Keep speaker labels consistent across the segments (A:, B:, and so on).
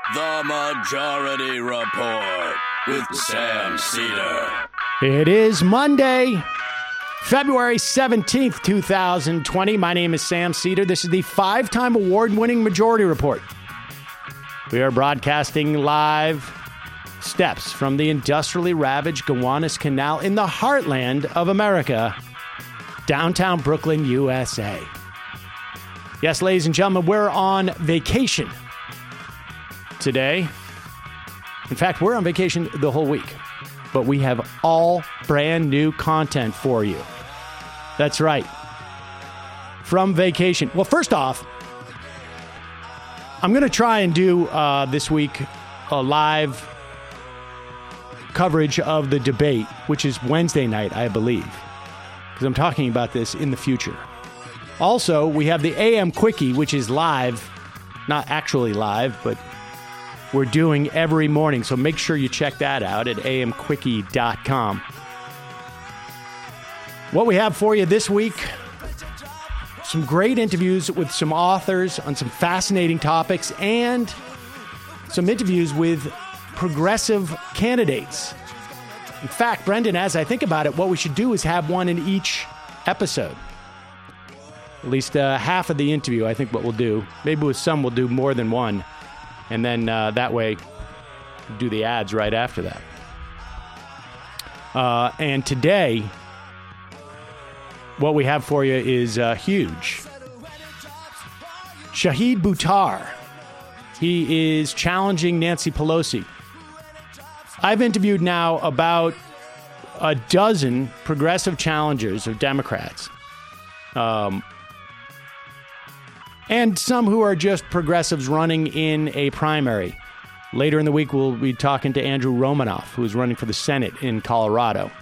A: The Majority Report with Sam Cedar.
B: It is Monday, February 17th, 2020. My name is Sam Cedar. This is the 5-time award-winning Majority Report. We are broadcasting live steps from the industrially ravaged Gowanus Canal in the heartland of America, downtown Brooklyn, USA. Yes, ladies and gentlemen, we're on vacation today. In fact, we're on vacation the whole week, but we have all brand new content for you. That's right. From vacation. Well, first off, I'm going to try and do this week a live coverage of the debate, which is Wednesday night, I believe, because I'm talking about this in the future. Also, we have the AM Quickie, which is live, not actually live, but we're doing every morning, so make sure you check that out at amquickie.com. What we have for you this week, some great interviews with some authors on some fascinating topics and some interviews with progressive candidates. In fact, Brendan, as I think about it, what we should do is have one in each episode. At least half of the interview, I think what we'll do. Maybe with some we'll do more than one. And then that way, do the ads right after that. And today, what we have for you is huge. Shahid Buttar. He is challenging Nancy Pelosi. I've interviewed now about a dozen progressive challengers of Democrats. And some who are just progressives running in a primary. Later in the week, we'll be talking to Andrew Romanoff, who is running for the Senate in Colorado.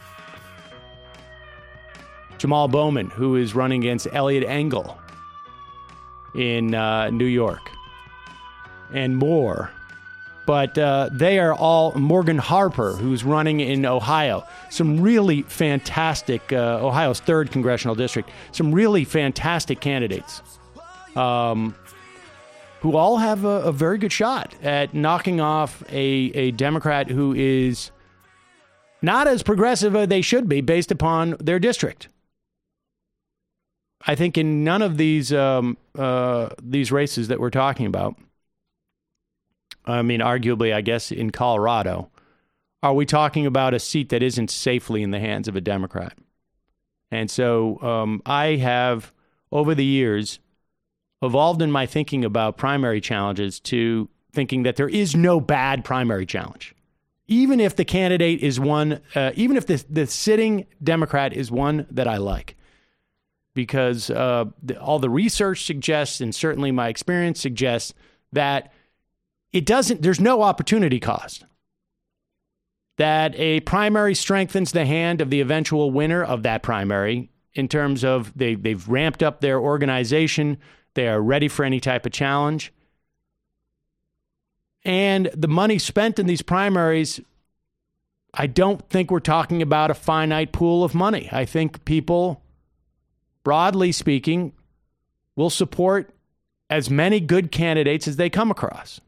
B: Jamal Bowman, who is running against Eliot Engel in New York. And more. But they are all Morgan Harper, who's running in Ohio. Some really fantastic, Ohio's 3rd congressional district. Some really fantastic candidates. Who all have a very good shot at knocking off a Democrat who is not as progressive as they should be based upon their district. I think in none of these races that we're talking about, I mean, arguably, I guess, in Colorado, are we talking about a seat that isn't safely in the hands of a Democrat? And so I have, over the years, evolved in my thinking about primary challenges to thinking that there is no bad primary challenge. Even if the candidate is one, even if the sitting Democrat is one that I like. Because all the research suggests, and certainly my experience suggests, that there's no opportunity cost. That a primary strengthens the hand of the eventual winner of that primary in terms of they've ramped up their organization. They are ready for any type of challenge. And the money spent in these primaries, I don't think we're talking about a finite pool of money. I think people, broadly speaking, will support as many good candidates as they come across.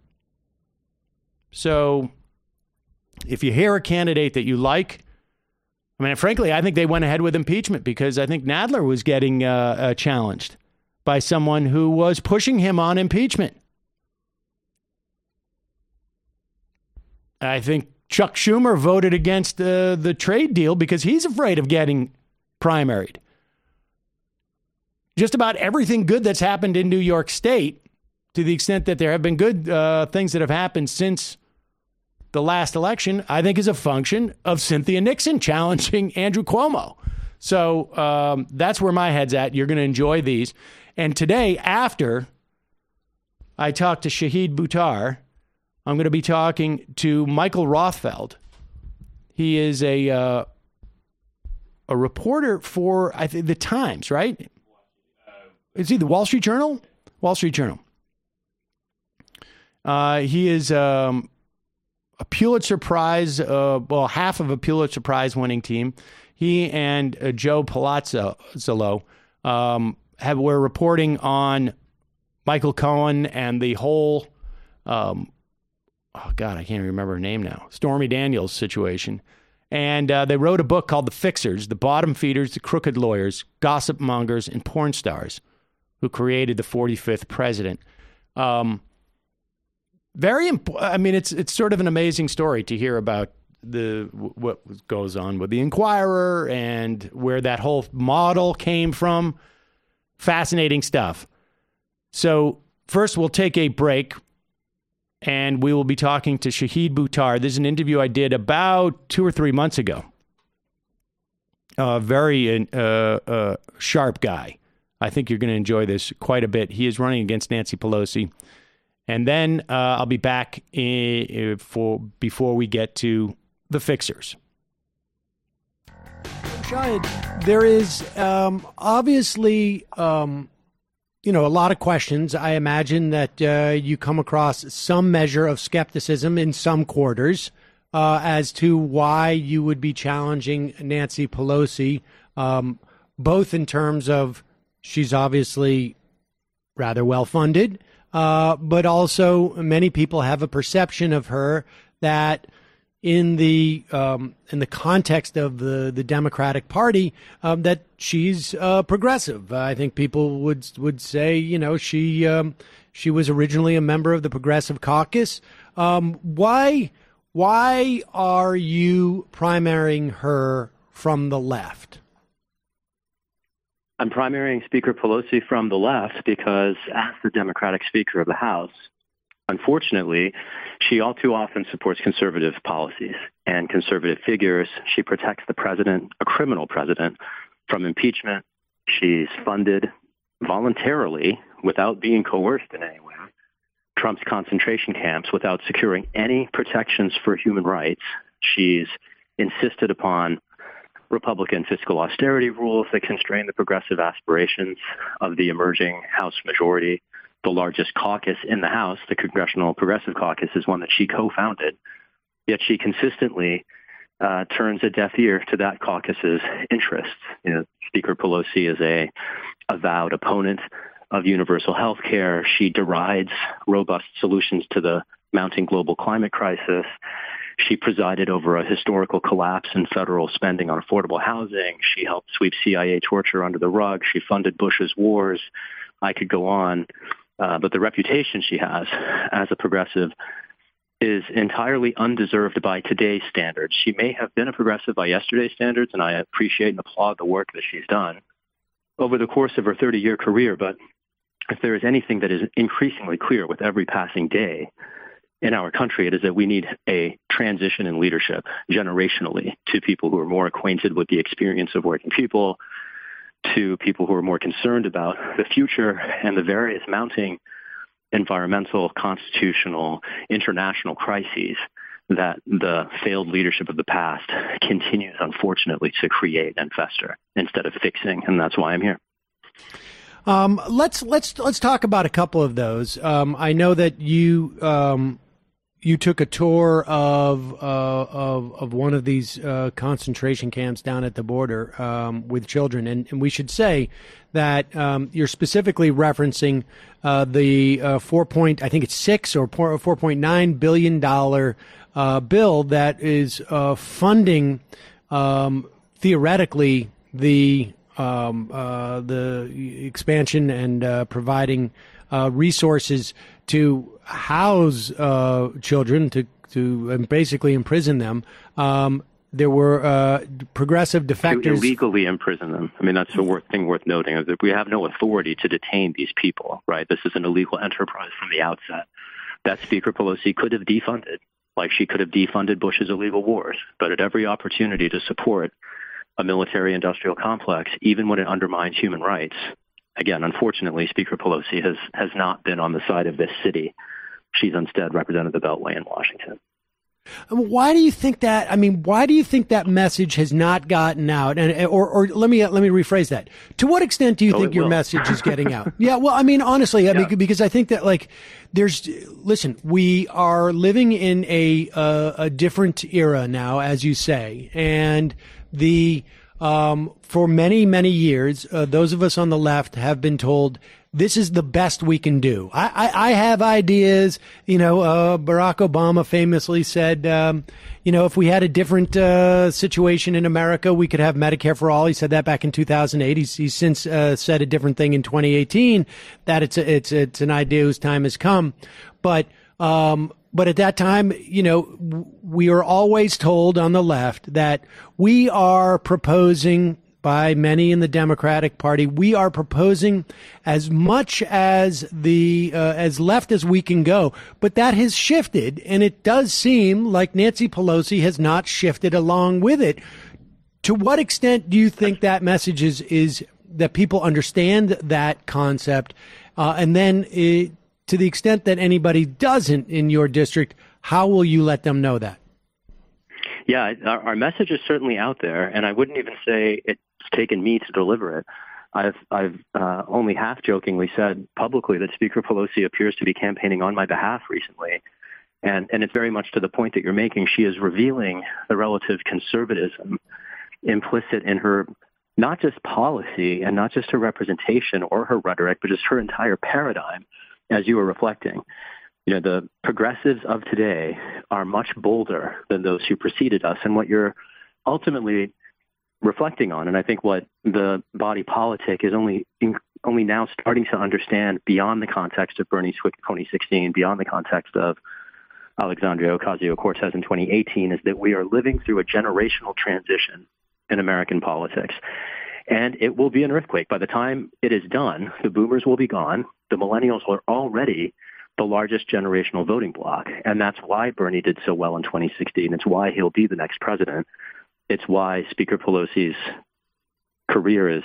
B: So if you hear a candidate that you like, I mean, frankly, I think they went ahead with impeachment because I think Nadler was getting challenged by someone who was pushing him on impeachment. I think Chuck Schumer voted against the trade deal because he's afraid of getting primaried. Just about everything good that's happened in New York State, to the extent that there have been good things that have happened since the last election, I think is a function of Cynthia Nixon challenging Andrew Cuomo. So that's where my head's at. You're going to enjoy these. And today, after I talk to Shahid Buttar, I'm going to be talking to Michael Rothfeld. He is a reporter for, I think, the Times, right? Is he the Wall Street Journal? Wall Street Journal. He is a Pulitzer Prize, half of a Pulitzer Prize winning team. He and Joe Palazzolo were reporting on Michael Cohen and the whole oh God, I can't remember her name now, Stormy Daniels situation. And they wrote a book called The Fixers, the bottom feeders, the crooked lawyers, gossip mongers, and porn stars who created the 45th president. It's sort of an amazing story to hear about what goes on with the Inquirer and where that whole model came from. Fascinating stuff. So first we'll take a break, and we will be talking to Shahid Buttar. This is an interview I did about 2 or 3 months ago. Very sharp guy. I think you're going to enjoy this quite a bit. He is running against Nancy Pelosi. And then I'll be back before we get to the Fixers.
C: Shahid, there is obviously, a lot of questions. I imagine that you come across some measure of skepticism in some quarters as to why you would be challenging Nancy Pelosi, both in terms of she's obviously rather well-funded, but also many people have a perception of her that in the context of the Democratic Party, that she's progressive. I think people would say, she was originally a member of the Progressive Caucus. Why are you primarying her from the left?
D: I'm primarying Speaker Pelosi from the left because as the Democratic Speaker of the House, unfortunately, she all too often supports conservative policies and conservative figures. She protects the president, a criminal president, from impeachment. She's funded voluntarily, without being coerced in any way, Trump's concentration camps without securing any protections for human rights. She's insisted upon Republican fiscal austerity rules that constrain the progressive aspirations of the emerging House majority. The largest caucus in the House, the Congressional Progressive Caucus, is one that she co-founded. Yet she consistently turns a deaf ear to that caucus's interests. Speaker Pelosi is a avowed opponent of universal health care. She derides robust solutions to the mounting global climate crisis. She presided over a historical collapse in federal spending on affordable housing. She helped sweep CIA torture under the rug. She funded Bush's wars. I could go on. But the reputation she has as a progressive is entirely undeserved by today's standards. She may have been a progressive by yesterday's standards, and I appreciate and applaud the work that she's done over the course of her 30-year career. But if there is anything that is increasingly clear with every passing day in our country, it is that we need a transition in leadership generationally to people who are more acquainted with the experience of working people, to people who are more concerned about the future and the various mounting environmental, constitutional, international crises that the failed leadership of the past continues, unfortunately, to create and fester instead of fixing. And that's why I'm here.
C: Let's talk about a couple of those. I know that you took a tour of one of these concentration camps down at the border with children, and we should say that you're specifically referencing the $4.6 or $4.9 billion bill that is funding theoretically the expansion and providing resources to house children, to basically imprison them. There were progressive defectors.
D: To illegally imprison them. I mean, that's the thing worth noting, is that we have no authority to detain these people, right? This is an illegal enterprise from the outset that Speaker Pelosi could have defunded, like she could have defunded Bush's illegal wars. But at every opportunity to support a military-industrial complex, even when it undermines human rights, again, unfortunately, Speaker Pelosi has not been on the side of this city. She's instead represented the Beltway in Washington.
C: Why do you think that? I mean, why do you think that message has not gotten out? And or let me rephrase that. To what extent do you think your message is getting out? Yeah, well, I mean, honestly, I mean, because I think that listen, we are living in a different era now, as you say, and for many years, those of us on the left have been told this is the best we can do. I have ideas. Barack Obama famously said, if we had a different situation in America, we could have Medicare for all. He said that back in 2008. He's since said a different thing in 2018, that it's an idea whose time has come. But at that time, we are always told on the left that we are proposing, by many in the Democratic Party, we are proposing as much as as left as we can go. But that has shifted, and it does seem like Nancy Pelosi has not shifted along with it. To what extent do you think that message is that people understand that concept? And then to the extent that anybody doesn't in your district, how will you let them know that?
D: Yeah, our message is certainly out there, and I wouldn't even say it's taken me to deliver it. I've only half-jokingly said publicly that Speaker Pelosi appears to be campaigning on my behalf recently, and it's very much to the point that you're making. She is revealing the relative conservatism implicit in her, not just policy and not just her representation or her rhetoric, but just her entire paradigm, as you were reflecting. The progressives of today are much bolder than those who preceded us. And what you're ultimately reflecting on, and I think what the body politic is only now starting to understand beyond the context of Bernie Swift in 2016, beyond the context of Alexandria Ocasio-Cortez in 2018, is that we are living through a generational transition in American politics. And it will be an earthquake. By the time it is done, the boomers will be gone. The millennials are already the largest generational voting bloc. And that's why Bernie did so well in 2016. It's why he'll be the next president. It's why Speaker Pelosi's career is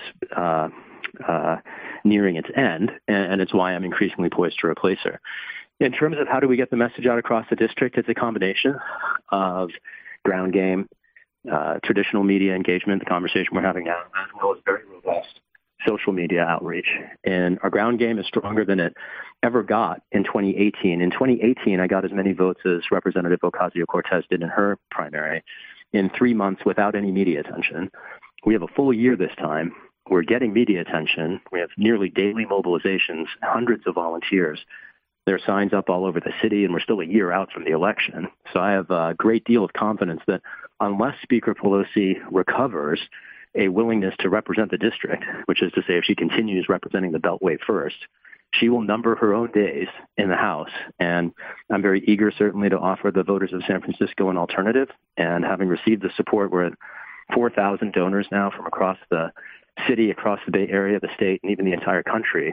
D: nearing its end. And it's why I'm increasingly poised to replace her. In terms of how do we get the message out across the district, it's a combination of ground game, traditional media engagement, the conversation we're having now, as well as very robust social media outreach. And our ground game is stronger than it ever got in 2018. In 2018, I got as many votes as Representative Ocasio-Cortez did in her primary in 3 months without any media attention. We have a full year this time. We're getting media attention. We have nearly daily mobilizations, hundreds of volunteers. There are signs up all over the city, and we're still a year out from the election. So I have a great deal of confidence that unless Speaker Pelosi recovers a willingness to represent the district, which is to say if she continues representing the Beltway first, she will number her own days in the House. And I'm very eager, certainly, to offer the voters of San Francisco an alternative. And having received the support, we're at 4,000 donors now from across the city, across the Bay Area, the state, and even the entire country.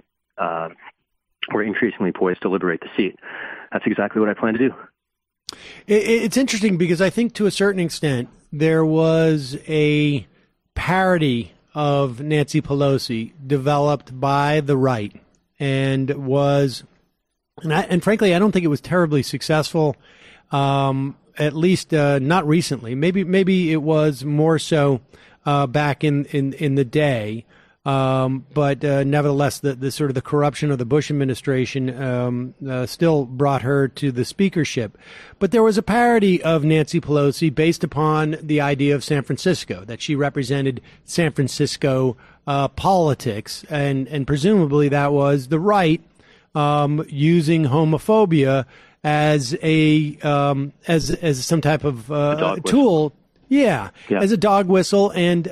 D: We're increasingly poised to liberate the seat. That's exactly what I plan to do.
C: It's interesting because I think to a certain extent there was a parody of Nancy Pelosi developed by the right and frankly, I don't think it was terribly successful, at least not recently. Maybe it was more so back in the day. But nevertheless, the sort of the corruption of the Bush administration still brought her to the speakership. But there was a parody of Nancy Pelosi based upon the idea of San Francisco, that she represented San Francisco politics, and presumably that was the right using homophobia as as some type of tool. Yeah, as a dog whistle.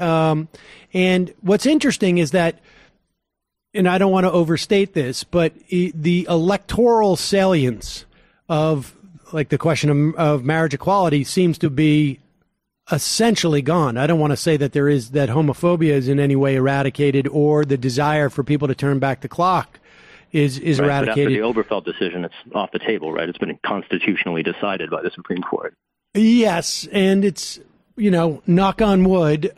C: And what's interesting is that, and I don't want to overstate this, but the electoral salience of like the question of marriage equality seems to be essentially gone. I don't want to say that that homophobia is in any way eradicated or the desire for people to turn back the clock is
D: right,
C: eradicated.
D: But after the Oberfeld decision, it's off the table, right? It's been constitutionally decided by the Supreme Court.
C: Yes, and it's, knock on wood,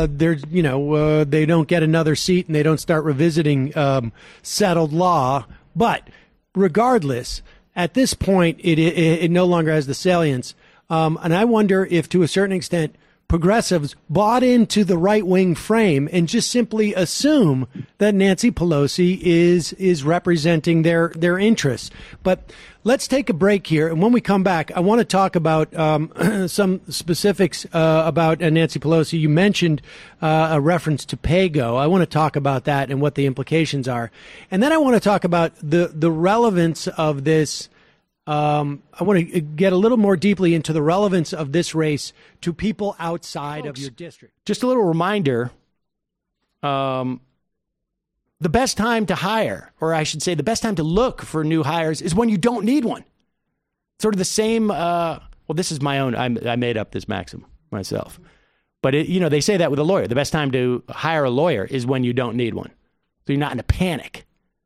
C: they don't get another seat and they don't start revisiting settled law. But regardless, at this point, it no longer has the salience. And I wonder if, to a certain extent, progressives bought into the right-wing frame and just simply assume that Nancy Pelosi is representing their interests. But let's take a break here, and when we come back, I want to talk about some specifics about Nancy Pelosi. You mentioned a reference to PAYGO. I want to talk about that and what the implications are. And then I want to talk about the relevance of this. I want to get a little more deeply into the relevance of this race to people outside of your district.
B: Just a little reminder, the best time to hire, or I should say the best time to look for new hires, is when you don't need one. Sort of the same, well, this is my own, I made up this maxim myself. But, they say that with a lawyer. The best time to hire a lawyer is when you don't need one. So you're not in a panic.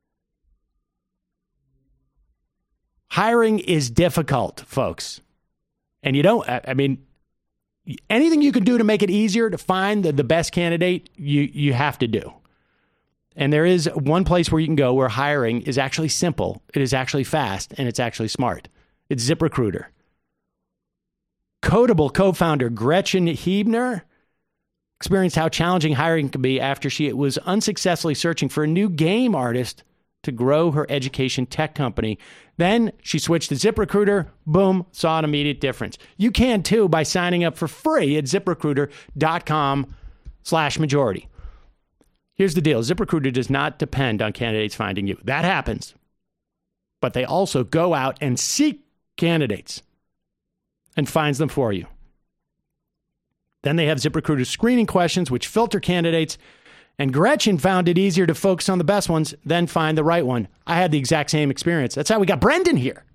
B: Hiring is difficult, folks. And anything you can do to make it easier to find the best candidate, you have to do. And there is one place where you can go where hiring is actually simple, it is actually fast, and it's actually smart. It's ZipRecruiter. Codeable co-founder Gretchen Huebner experienced how challenging hiring can be after she was unsuccessfully searching for a new game artist to grow her education tech company. Then she switched to ZipRecruiter. Boom, saw an immediate difference. You can too by signing up for free at ZipRecruiter.com/majority. Here's the deal. ZipRecruiter does not depend on candidates finding you. That happens. But they also go out and seek candidates and finds them for you. Then they have ZipRecruiter's screening questions, which filter candidates. And Gretchen found it easier to focus on the best ones than find the right one. I had the exact same experience. That's how we got Brendan here.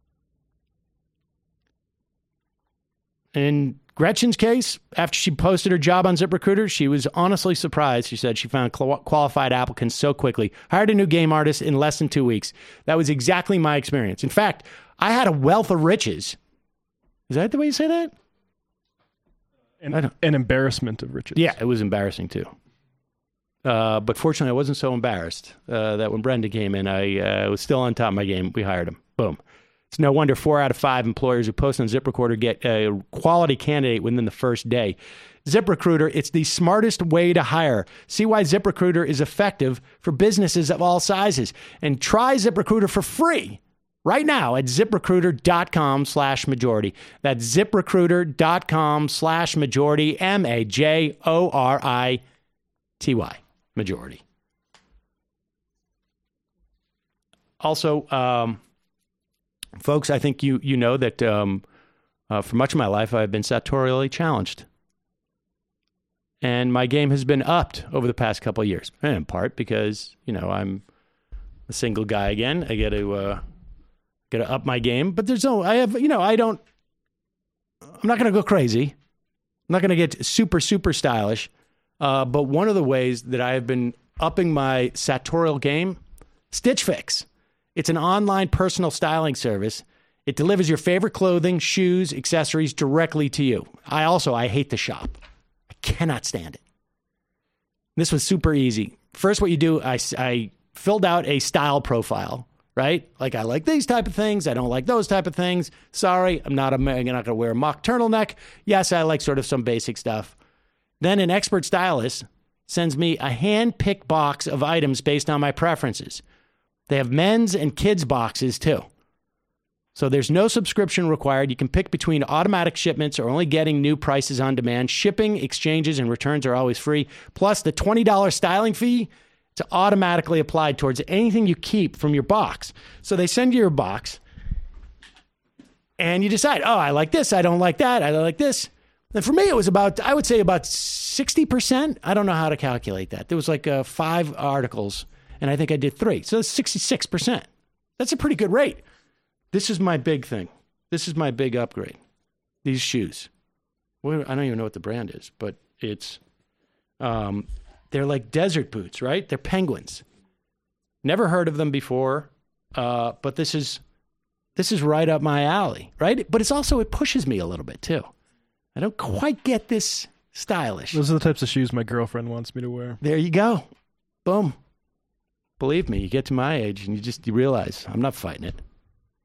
B: In Gretchen's case, after she posted her job on ZipRecruiter, she was honestly surprised. She said she found qualified applicants so quickly. Hired a new game artist in less than 2 weeks. That was exactly my experience. In fact, I had a wealth of riches. Is that the way you say that?
E: An embarrassment of riches.
B: Yeah, it was embarrassing too. But fortunately, I wasn't so embarrassed that when Brendan came in, I was still on top of my game. We hired him. Boom. It's no wonder 4 out of 5 employers who post on ZipRecruiter get a quality candidate within the first day. ZipRecruiter, it's the smartest way to hire. See why ZipRecruiter is effective for businesses of all sizes. And try ZipRecruiter for free right now at ZipRecruiter.com/majority. That's ZipRecruiter.com/majority, MAJORITY. Majority. Also, folks, I think you know that for much of my life, I've been sartorially challenged. And my game has been upped over the past couple of years. And in part because, I'm a single guy again. I got to up my game. But I'm not going to go crazy. I'm not going to get super, super stylish. But one of the ways that I have been upping my sartorial game, Stitch Fix. It's an online personal styling service. It delivers your favorite clothing, shoes, accessories directly to you. I hate to shop. I cannot stand it. This was super easy. First, what you do, I filled out a style profile, right? Like, I like these type of things. I don't like those type of things. Sorry, I'm not going to wear a mock turtleneck. Yes, I like sort of some basic stuff. Then an expert stylist sends me a hand-picked box of items based on my preferences. They have men's and kids' boxes, too. So there's no subscription required. You can pick between automatic shipments or only getting new prices on demand. Shipping, exchanges, and returns are always free. Plus, the $20 styling fee is automatically applied towards anything you keep from your box. So they send you your box, and you decide, I like this, I don't like that, I like this. And for me, it was I would say about 60%. I don't know how to calculate that. There was like 5 articles, and I think I did 3. So it's 66%. That's a pretty good rate. This is my big thing. This is my big upgrade. These shoes. Well, I don't even know what the brand is, but it's, they're like desert boots, right? They're Penguins. Never heard of them before, but this is right up my alley, right? But it pushes me a little bit too. I don't quite get this stylish.
E: Those are the types of shoes my girlfriend wants me to wear.
B: There you go. Boom. Believe me, you get to my age and you realize I'm not fighting it.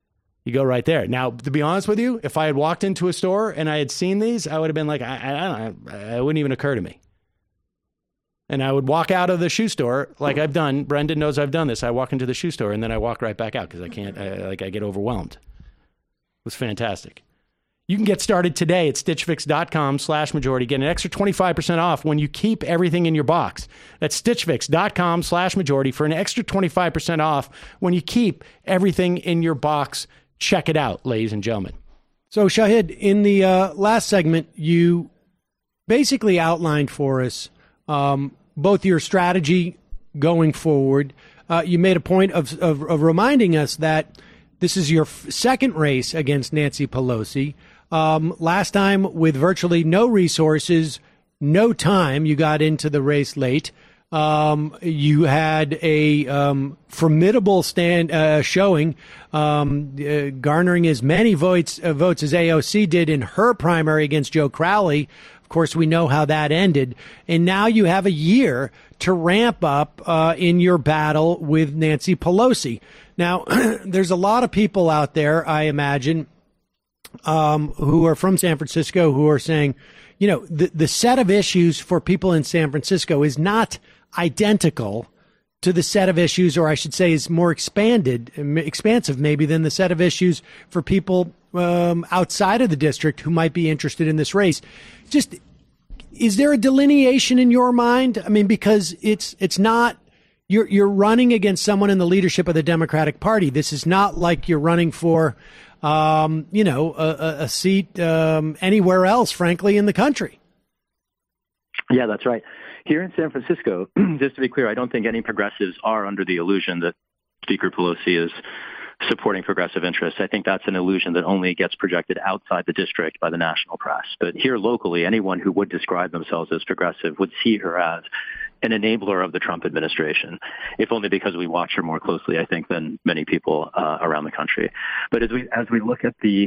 B: You go right there. Now, to be honest with you, if I had walked into a store and I had seen these, I would have been like, I don't know, it wouldn't even occur to me. And I would walk out of the shoe store like I've done. Brendan knows I've done this. I walk into the shoe store and then I walk right back out because I can't, I get overwhelmed. It was fantastic. You can get started today at stitchfix.com/majority. Get an extra 25% off when you keep everything in your box. That's stitchfix.com/majority for an extra 25% off when you keep everything in your box. Check it out, ladies and gentlemen.
C: So, Shahid, in the last segment, you basically outlined for us both your strategy going forward. You made a point of reminding us that this is your second race against Nancy Pelosi. Last time, with virtually no resources, no time, you got into the race late. You had a formidable showing, garnering as many votes as AOC did in her primary against Joe Crowley. Of course, we know how that ended. And now you have a year to ramp up in your battle with Nancy Pelosi. Now, there's a lot of people out there, I imagine, who are from San Francisco who are saying, you know, the set of issues for people in San Francisco is not identical to the set of issues, or I should say is more expansive maybe than the set of issues for people outside of the district who might be interested in this race. Just, is there a delineation in your mind? I mean, because it's not, you're running against someone in the leadership of the Democratic Party. This is not like you're running for, a seat anywhere else, frankly, in the country.
D: Yeah, that's right. Here in San Francisco, just to be clear, I don't think any progressives are under the illusion that Speaker Pelosi is supporting progressive interests. I think that's an illusion that only gets projected outside the district by the national press. But here locally, anyone who would describe themselves as progressive would see her as an enabler of the Trump administration, if only because we watch her more closely, I think, than many people around the country. But as we look at the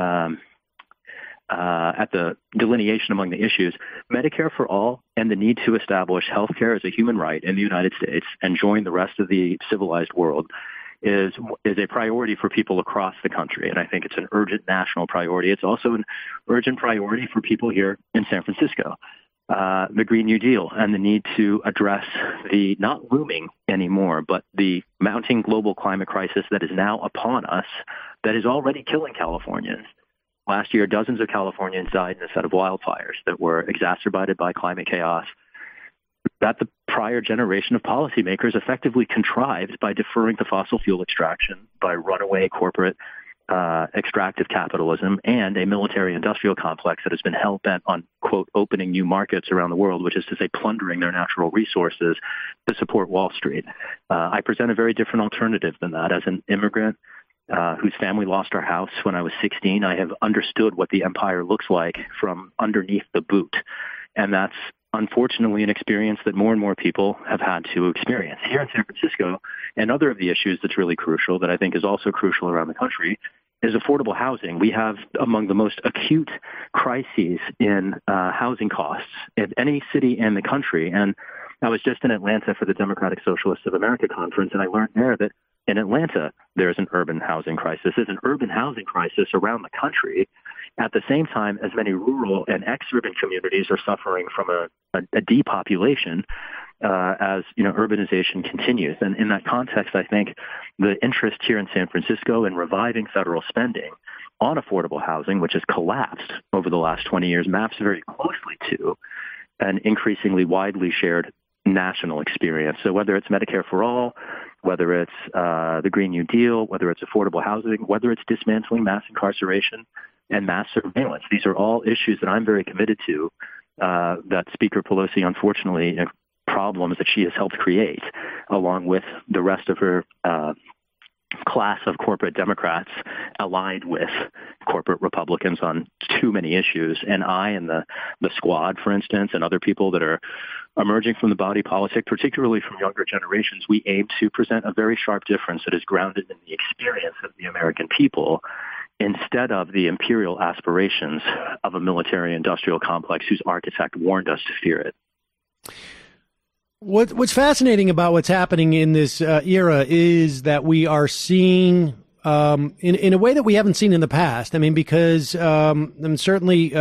D: delineation among the issues, Medicare for all and the need to establish health care as a human right in the United States and join the rest of the civilized world is a priority for people across the country. And I think it's an urgent national priority. It's also an urgent priority for people here in San Francisco. The Green New Deal and the need to address the not looming anymore, but the mounting global climate crisis that is now upon us, that is already killing Californians. Last year, dozens of Californians died in a set of wildfires that were exacerbated by climate chaos that the prior generation of policymakers effectively contrived by deferring to fossil fuel extraction, by runaway corporate extractive capitalism, and a military-industrial complex that has been hell-bent on, quote, opening new markets around the world, which is to say plundering their natural resources to support Wall Street. I present a very different alternative than that. As an immigrant whose family lost our house when I was 16, I have understood what the empire looks like from underneath the boot. And that's unfortunately an experience that more and more people have had to experience. Here in San Francisco, another of the issues that's really crucial, that I think is also crucial around the country, is affordable housing. We have among the most acute crises in housing costs in any city in the country. And I was just in Atlanta for the Democratic Socialists of America conference, and I learned there that in Atlanta, there's an urban housing crisis. There's an urban housing crisis around the country at the same time as many rural and ex-urban communities are suffering from a depopulation as urbanization continues. And in that context, I think the interest here in San Francisco in reviving federal spending on affordable housing, which has collapsed over the last 20 years, maps very closely to an increasingly widely shared national experience. So whether it's Medicare for all, whether it's the Green New Deal, whether it's affordable housing, whether it's dismantling mass incarceration and mass surveillance, these are all issues that I'm very committed to, that Speaker Pelosi, unfortunately, problems that she has helped create, along with the rest of her class of corporate Democrats allied with corporate Republicans on too many issues. And I and the squad, for instance, and other people that are emerging from the body politic, particularly from younger generations, we aim to present a very sharp difference that is grounded in the experience of the American people instead of the imperial aspirations of a military-industrial complex whose architect warned us to fear it.
C: What's fascinating about what's happening in this era is that we are seeing in a way that we haven't seen in the past. I mean, because certainly,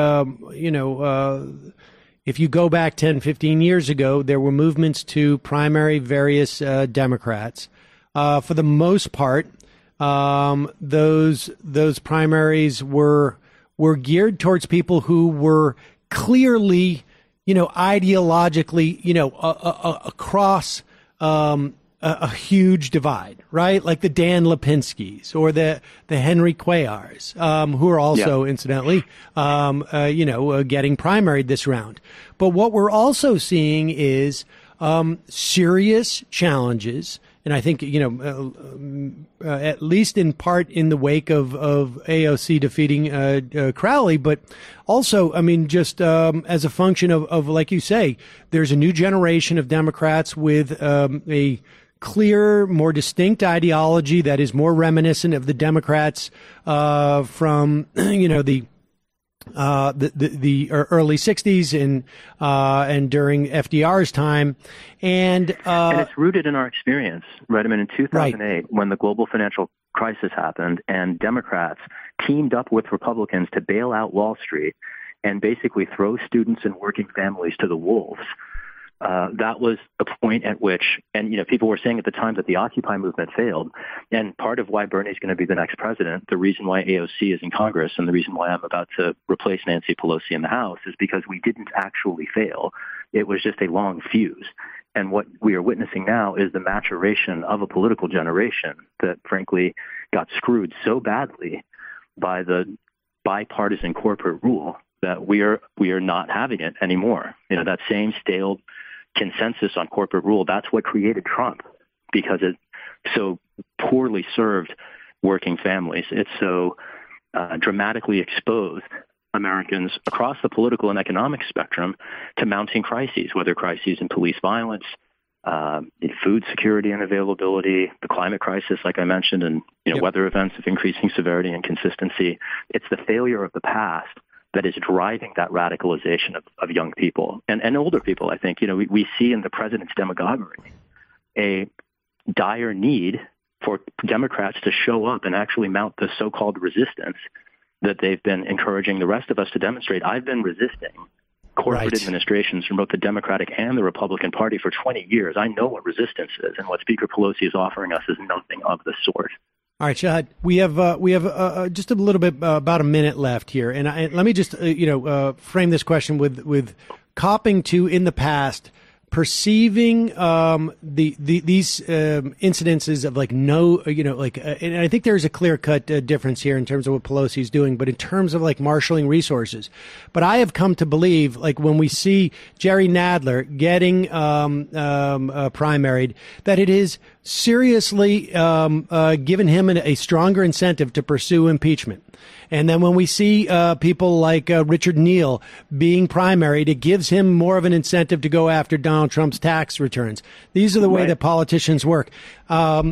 C: if you go back 10, 15 years ago, there were movements to primary various Democrats. For the most part, those primaries were geared towards people who were clearly, ideologically, across a huge divide, right? Like the Dan Lipinskis or the Henry Cuellars, who are also, incidentally, getting primaried this round. But what we're also seeing is serious challenges. And I think, at least in part in the wake of AOC defeating Crowley, but also, I mean, just as a function of, like you say, there's a new generation of Democrats with a clear, more distinct ideology that is more reminiscent of the Democrats from, the early 60s and during FDR's time. And
D: it's rooted in our experience, right? I mean, in 2008, when the global financial crisis happened and Democrats teamed up with Republicans to bail out Wall Street and basically throw students and working families to the wolves, that was a point at which, and people were saying at the time that the Occupy movement failed, and part of why Bernie's going to be the next president, the reason why AOC is in Congress, and the reason why I'm about to replace Nancy Pelosi in the House is because we didn't actually fail. It was just a long fuse. And what we are witnessing now is the maturation of a political generation that, frankly, got screwed so badly by the bipartisan corporate rule that we are not having it anymore. That same stale consensus on corporate rule, that's what created Trump, because it so poorly served working families. It's so dramatically exposed Americans across the political and economic spectrum to mounting crises, whether crises in police violence, in food security and availability, the climate crisis, like I mentioned, and weather events of increasing severity and consistency. It's the failure of the past that is driving that radicalization of young people and older people. I think, we see in the president's demagoguery a dire need for Democrats to show up and actually mount the so-called resistance that they've been encouraging the rest of us to demonstrate. I've been resisting corporate administrations from both the Democratic and the Republican Party for 20 years. I know what resistance is, and what Speaker Pelosi is offering us is nothing of the sort.
C: All right, Shahid, we have just a little bit about a minute left here, and let me just frame this question with copping to in the past perceiving these incidences of and I think there's a clear-cut difference here in terms of what Pelosi's doing, but in terms of marshaling resources. But I have come to believe, when we see Jerry Nadler getting primaried, that it is seriously given him a stronger incentive to pursue impeachment. And then when we see people like Richard Neal being primaried, it gives him more of an incentive to go after Donald Trump's tax returns. These are the way that politicians work. I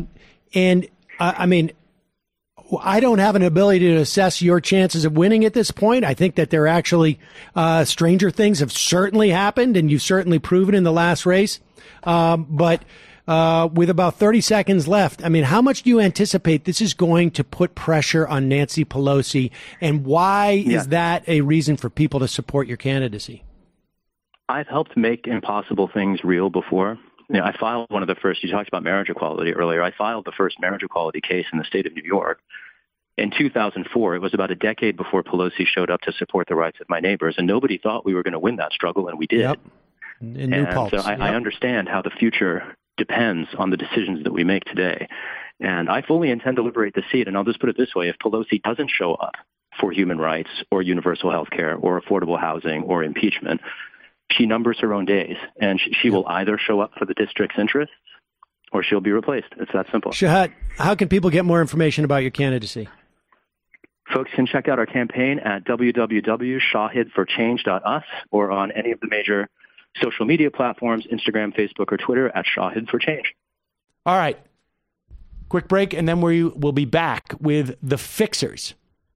C: mean, I don't have an ability to assess your chances of winning at this point. I think that there actually stranger things have certainly happened, and you've certainly proven in the last race. But with about 30 seconds left, I mean, how much do you anticipate this is going to put pressure on Nancy Pelosi, and why is that a reason for people to support your candidacy?
D: I've helped make impossible things real before. I filed one of the first, you talked about marriage equality earlier. I filed the first marriage equality case in the state of New York in 2004. It was about a decade before Pelosi showed up to support the rights of my neighbors, and nobody thought we were going to win that struggle, and we did.
C: Yep.
D: So I understand how the future depends on the decisions that we make today. And I fully intend to liberate the seat. And I'll just put it this way. If Pelosi doesn't show up for human rights or universal health care or affordable housing or impeachment, she numbers her own days. And she will either show up for the district's interests or she'll be replaced. It's that simple.
C: Shahid, how can people get more information about your candidacy?
D: Folks can check out our campaign at www.shahidforchange.us or on any of the major social media platforms, Instagram, Facebook, or Twitter at Shahid for Change.
B: All right. Quick break, and then we'll be back with the fixers.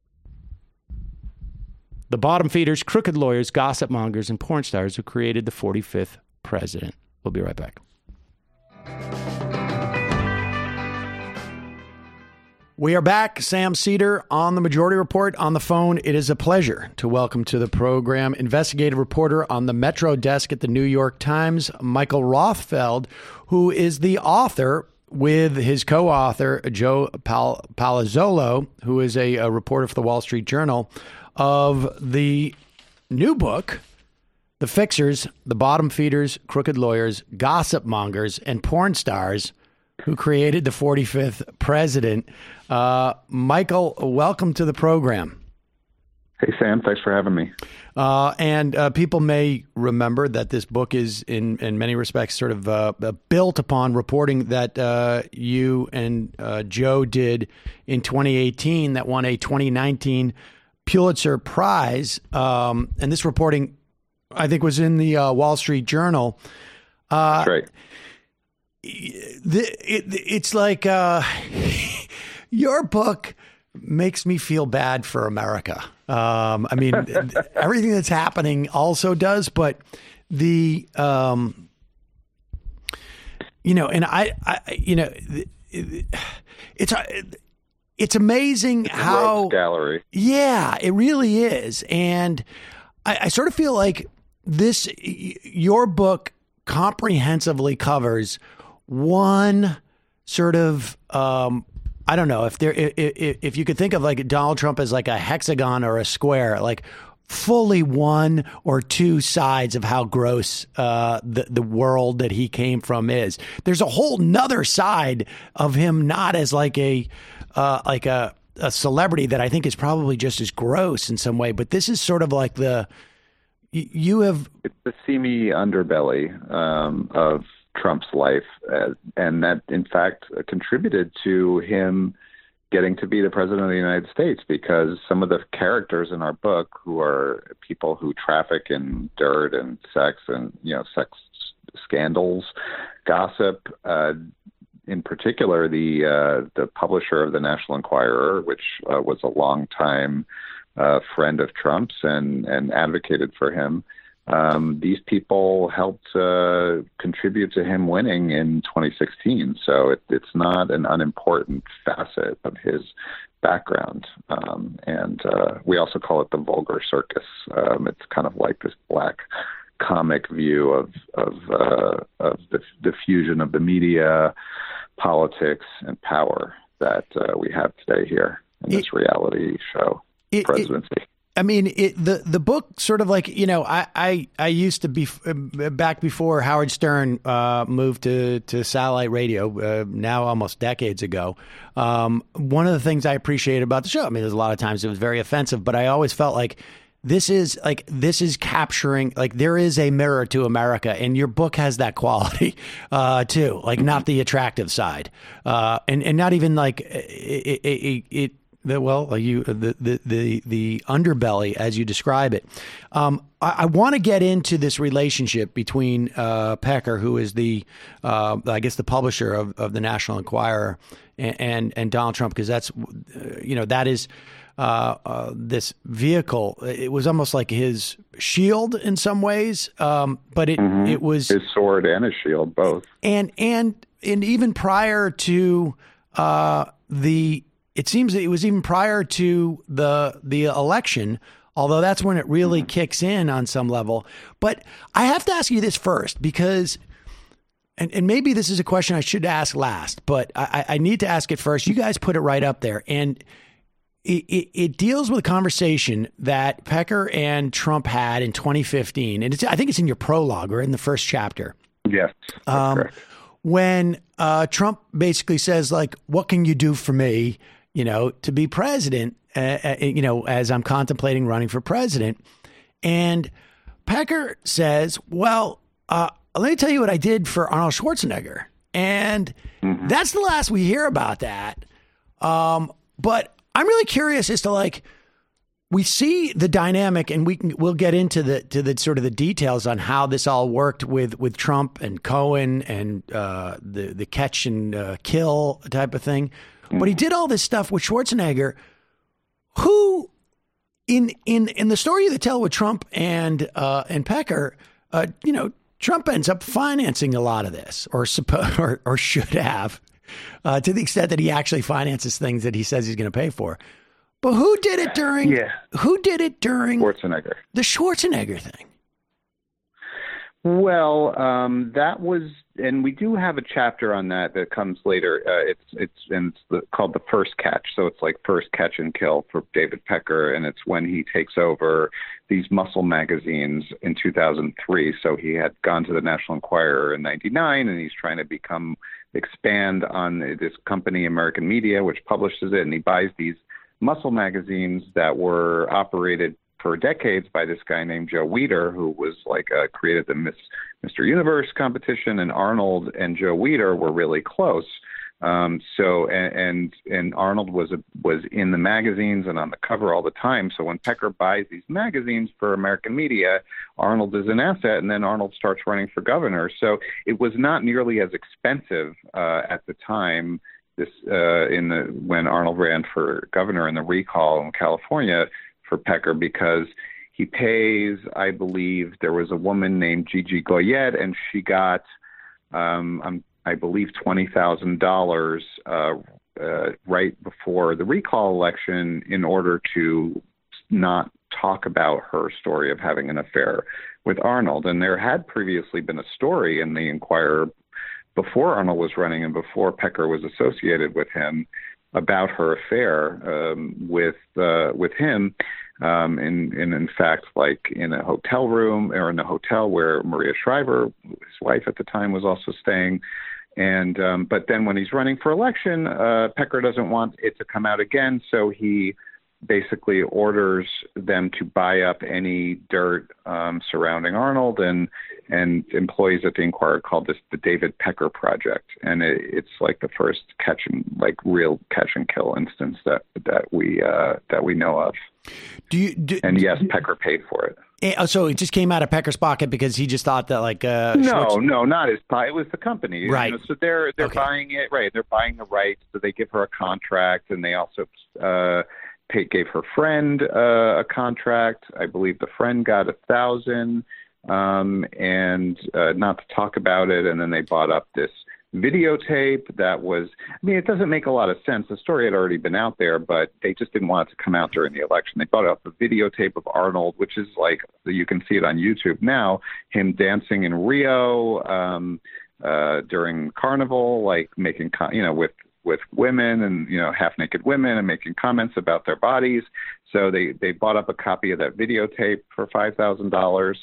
B: The bottom feeders, crooked lawyers, gossip mongers, and porn stars who created the 45th president. We'll be right back.
C: We are back. Sam Seder on the Majority Report on the phone. It is a pleasure to welcome to the program investigative reporter on the Metro desk at the New York Times, Michael Rothfeld, who is the author with his co-author, Joe Palazzolo, who is a reporter for the Wall Street Journal, of the new book, The Fixers, The Bottom Feeders, Crooked Lawyers, Gossip Mongers, and Porn Stars Who Created the 45th President. Michael, welcome to the program.
F: Hey, Sam. Thanks for having me.
C: And people may remember that this book is, in many respects, sort of built upon reporting that you and Joe did in 2018 that won a 2019 Pulitzer Prize. And this reporting, I think, was in the Wall Street Journal.
F: That's right.
C: It's like your book makes me feel bad for America. I mean, everything that's happening also does, but the, and it's amazing how
F: gallery.
C: Yeah, it really is. And I sort of feel like your book comprehensively covers one sort of, I don't know if you could think of like Donald Trump as like a hexagon or a square, like fully one or two sides of how gross the world that he came from is. There's a whole nother side of him, not as like a celebrity that I think is probably just as gross in some way. But this is sort of like it's
F: the seamy underbelly of Trump's life, and that in fact contributed to him getting to be the president of the United States, because some of the characters in our book, who are people who traffic in dirt and sex and sex scandals, gossip, in particular the publisher of the National Enquirer, which was a longtime friend of Trump's and advocated for him. These people helped contribute to him winning in 2016. So it's not an unimportant facet of his background. And we also call it the vulgar circus. It's kind of like this black comic view of the fusion of the media, politics, and power that we have today here in this reality show presidency.
C: I mean, the book sort of like, I used to be back before Howard Stern moved to satellite radio, now almost decades ago. One of the things I appreciated about the show, I mean, there's a lot of times it was very offensive, but I always felt like this is capturing, like, there is a mirror to America, and your book has that quality too, like not the attractive side, and not even like it. The underbelly, as you describe it. I want to get into this relationship between Pecker, who is the publisher of the National Enquirer, and Donald Trump, because that's that is this vehicle. It was almost like his shield in some ways, but it was
F: his sword and his shield, both.
C: And even prior to it seems that it was even prior to the election, although that's when it really kicks in on some level. But I have to ask you this first, because, and maybe this is a question I should ask last, but I need to ask it first. You guys put it right up there, and it deals with a conversation that Pecker and Trump had in 2015, and I think it's in your prologue or in the first chapter.
F: Yes, that's correct.
C: When Trump basically says, like, what can you do for me, to be president, as I'm contemplating running for president. And Pecker says, well, let me tell you what I did for Arnold Schwarzenegger. And that's the last we hear about that. But I'm really curious as to, like, we see the dynamic, and we'll get into the sort of the details on how this all worked with Trump and Cohen and the catch and kill type of thing. But he did all this stuff with Schwarzenegger, who in the story that tell with Trump and Pecker, Trump ends up financing a lot of this, or should have. to the extent that he actually finances things that he says he's going to pay for. But who did it during?
F: Yeah.
C: Who did it during
F: Schwarzenegger?
C: The Schwarzenegger thing.
F: Well, that was, and we do have a chapter on that comes later. It's called The First Catch. So it's like First Catch and Kill for David Pecker, and it's when he takes over these muscle magazines in 2003. So he had gone to the National Enquirer in '99, and he's trying to expand on this company, American Media, which publishes it, and he buys these muscle magazines that were operated for decades by this guy named Joe Weider, who was created the Mr. Universe competition, and Arnold and Joe Weider were really close. So Arnold was in the magazines and on the cover all the time. So when Pecker buys these magazines for American Media, Arnold is an asset, and then Arnold starts running for governor. So it was not nearly as expensive at the time. When Arnold ran for governor in the recall in California for Pecker, because he pays, I believe, there was a woman named Gigi Goyette, and she got, I believe, $20,000 right before the recall election in order to not talk about her story of having an affair with Arnold. And there had previously been a story in the Enquirer before Arnold was running and before Pecker was associated with him about her affair with him. In fact, like in a hotel room or in a hotel where Maria Shriver, his wife at the time, was also staying. And but then when he's running for election, Pecker doesn't want it to come out again, so he basically orders them to buy up any dirt surrounding Arnold, and employees at the Enquirer called this the David Pecker Project, and it's like the first real catch and kill instance that we know of. Yes, Pecker paid for it.
C: So it just came out of Pecker's pocket because he just thought that
F: No, not his pocket. It was the company,
C: right?
F: So they're okay. Buying it, right? They're buying the rights, so they give her a contract, and they also gave her friend a contract. I believe the friend got $1,000, and not to talk about it. And then they bought up this videotape that was, it doesn't make a lot of sense. The story had already been out there, but they just didn't want it to come out during the election. They bought up a videotape of Arnold, which is you can see it on YouTube now, him dancing in Rio during Carnival, making, with women and, half-naked women and making comments about their bodies. So they bought up a copy of that videotape for $5,000.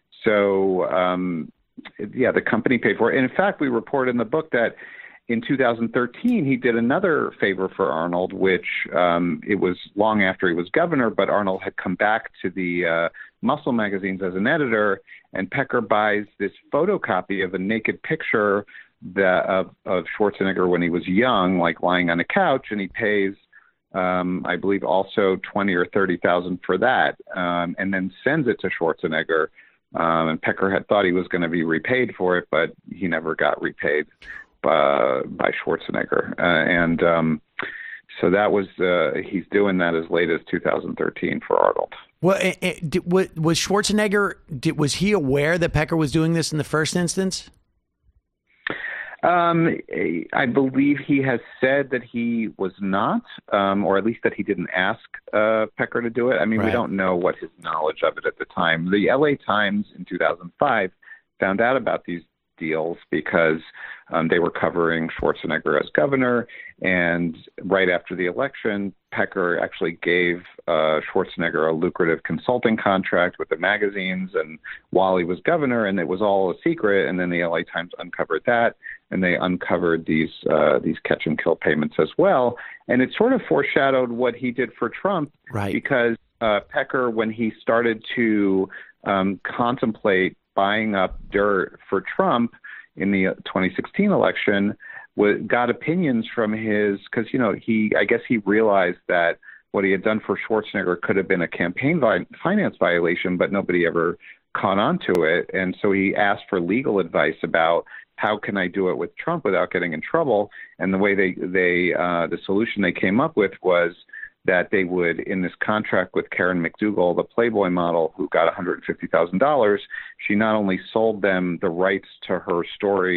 F: So, the company paid for it. And in fact, we report in the book that in 2013, he did another favor for Arnold, which it was long after he was governor, but Arnold had come back to the Muscle magazines as an editor, and Pecker buys this photocopy of a naked picture of Schwarzenegger when he was young, lying on a couch, and he pays, I believe, also $20,000 or $30,000 for that, and then sends it to Schwarzenegger. And Pecker had thought he was going to be repaid for it, but he never got repaid by Schwarzenegger. So that was he's doing that as late as 2013 for Arnold.
C: Well, was Schwarzenegger? Was he aware that Pecker was doing this in the first instance?
F: I believe he has said that he was not, or at least that he didn't ask Pecker to do it. Right. We don't know what his knowledge of it at the time. The LA Times in 2005 found out about these deals because they were covering Schwarzenegger as governor, and right after the election, Pecker actually gave Schwarzenegger a lucrative consulting contract with the magazines, and while he was governor, and it was all a secret, and then the LA Times uncovered that, and they uncovered these catch and kill payments as well, and it sort of foreshadowed what he did for Trump,
C: right?
F: Because Pecker, when he started to contemplate buying up dirt for Trump in the 2016 election, got opinions from because I guess he realized that what he had done for Schwarzenegger could have been a campaign finance violation, but nobody ever caught on to it, and so he asked for legal advice about how can I do it with Trump without getting in trouble. And the way the solution they came up with was that they would, in this contract with Karen McDougal, the Playboy model who got $150,000, she not only sold them the rights to her story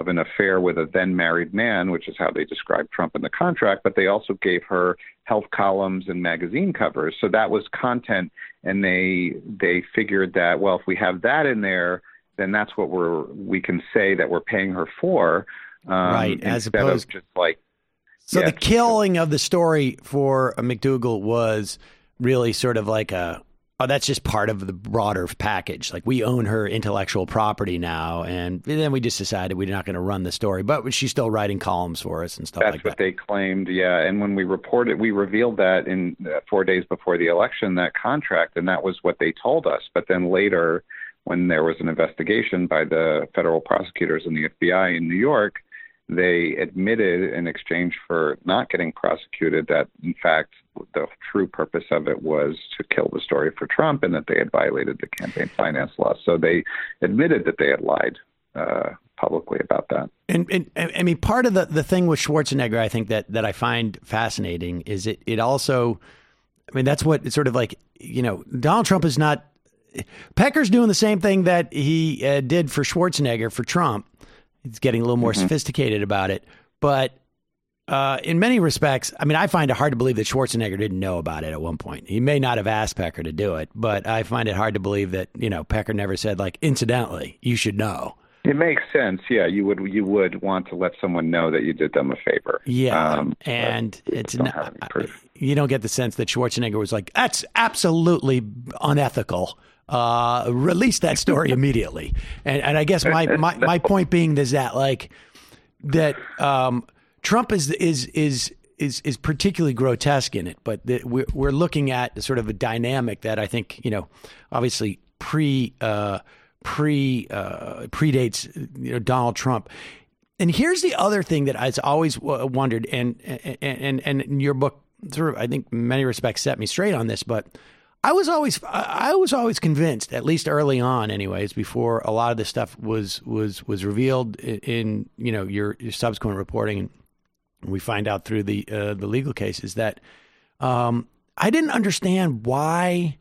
F: of an affair with a then married man, which is how they described Trump in the contract, but they also gave her health columns and magazine covers. So that was content, and they figured that, well, if we have that in there, then that's what we can say that we're paying her for.
C: Right, as opposed
F: of just like.
C: So the killing of the story for McDougal was really sort of like that's just part of the broader package. Like, we own her intellectual property now, and then we just decided we're not going to run the story, but she's still writing columns for us and stuff like that.
F: That's what they claimed, yeah. And when we revealed that in 4 days before the election, that contract, and that was what they told us. But then later, when there was an investigation by the federal prosecutors and the FBI in New York, they admitted in exchange for not getting prosecuted that, in fact, the true purpose of it was to kill the story for Trump, and that they had violated the campaign finance law. So they admitted that they had lied publicly about that.
C: And I mean, part of the thing with Schwarzenegger, I think that I find fascinating is it also, I mean, that's what it's sort of like, Donald Trump is not, Pecker's doing the same thing that he did for Schwarzenegger for Trump. He's getting a little more sophisticated about it. But in many respects, I mean, I find it hard to believe that Schwarzenegger didn't know about it at one point. He may not have asked Pecker to do it, but I find it hard to believe that, Pecker never said, like, incidentally, you should know.
F: It makes sense. Yeah, you would want to let someone know that you did them a favor.
C: Yeah, and it's not, you don't get the sense that Schwarzenegger was like, that's absolutely unethical. Release that story immediately. And I guess my point being is that, like, that Trump is particularly grotesque in it, but we're looking at sort of a dynamic that I think, obviously predates Donald Trump. And here's the other thing that I've always wondered, and your book sort of, I think, in many respects set me straight on this, but I was always convinced, at least early on, anyways, before a lot of this stuff was revealed in your subsequent reporting, and we find out through the legal cases, that I didn't understand why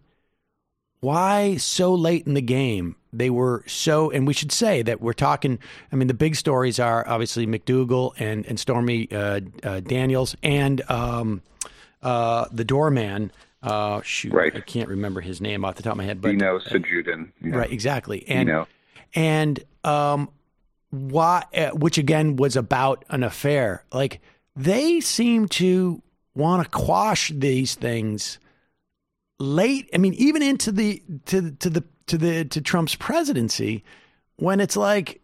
C: so late in the game they were so. And we should say that we're talking. I mean, the big stories are obviously McDougal and Stormy Daniels and the doorman.
F: Right.
C: I can't remember his name off the top of my head. But
F: Dino Sajudin. Yeah.
C: Right, exactly. And why? Which again was about an affair. Like, they seem to want to quash these things late. I mean, even into to Trump's presidency, when it's like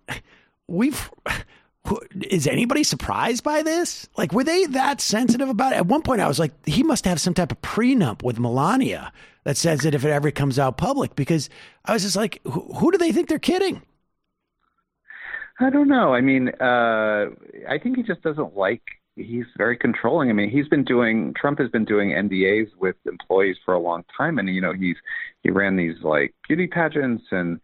C: is anybody surprised by this? Like, were they that sensitive about it? At one point, I was like, he must have some type of prenup with Melania that says that if it ever comes out public, because I was just like, who do they think they're kidding?
F: I don't know. I mean, I think he just doesn't like, he's very controlling. I mean, Trump has been doing NDAs with employees for a long time. And, he ran these like beauty pageants and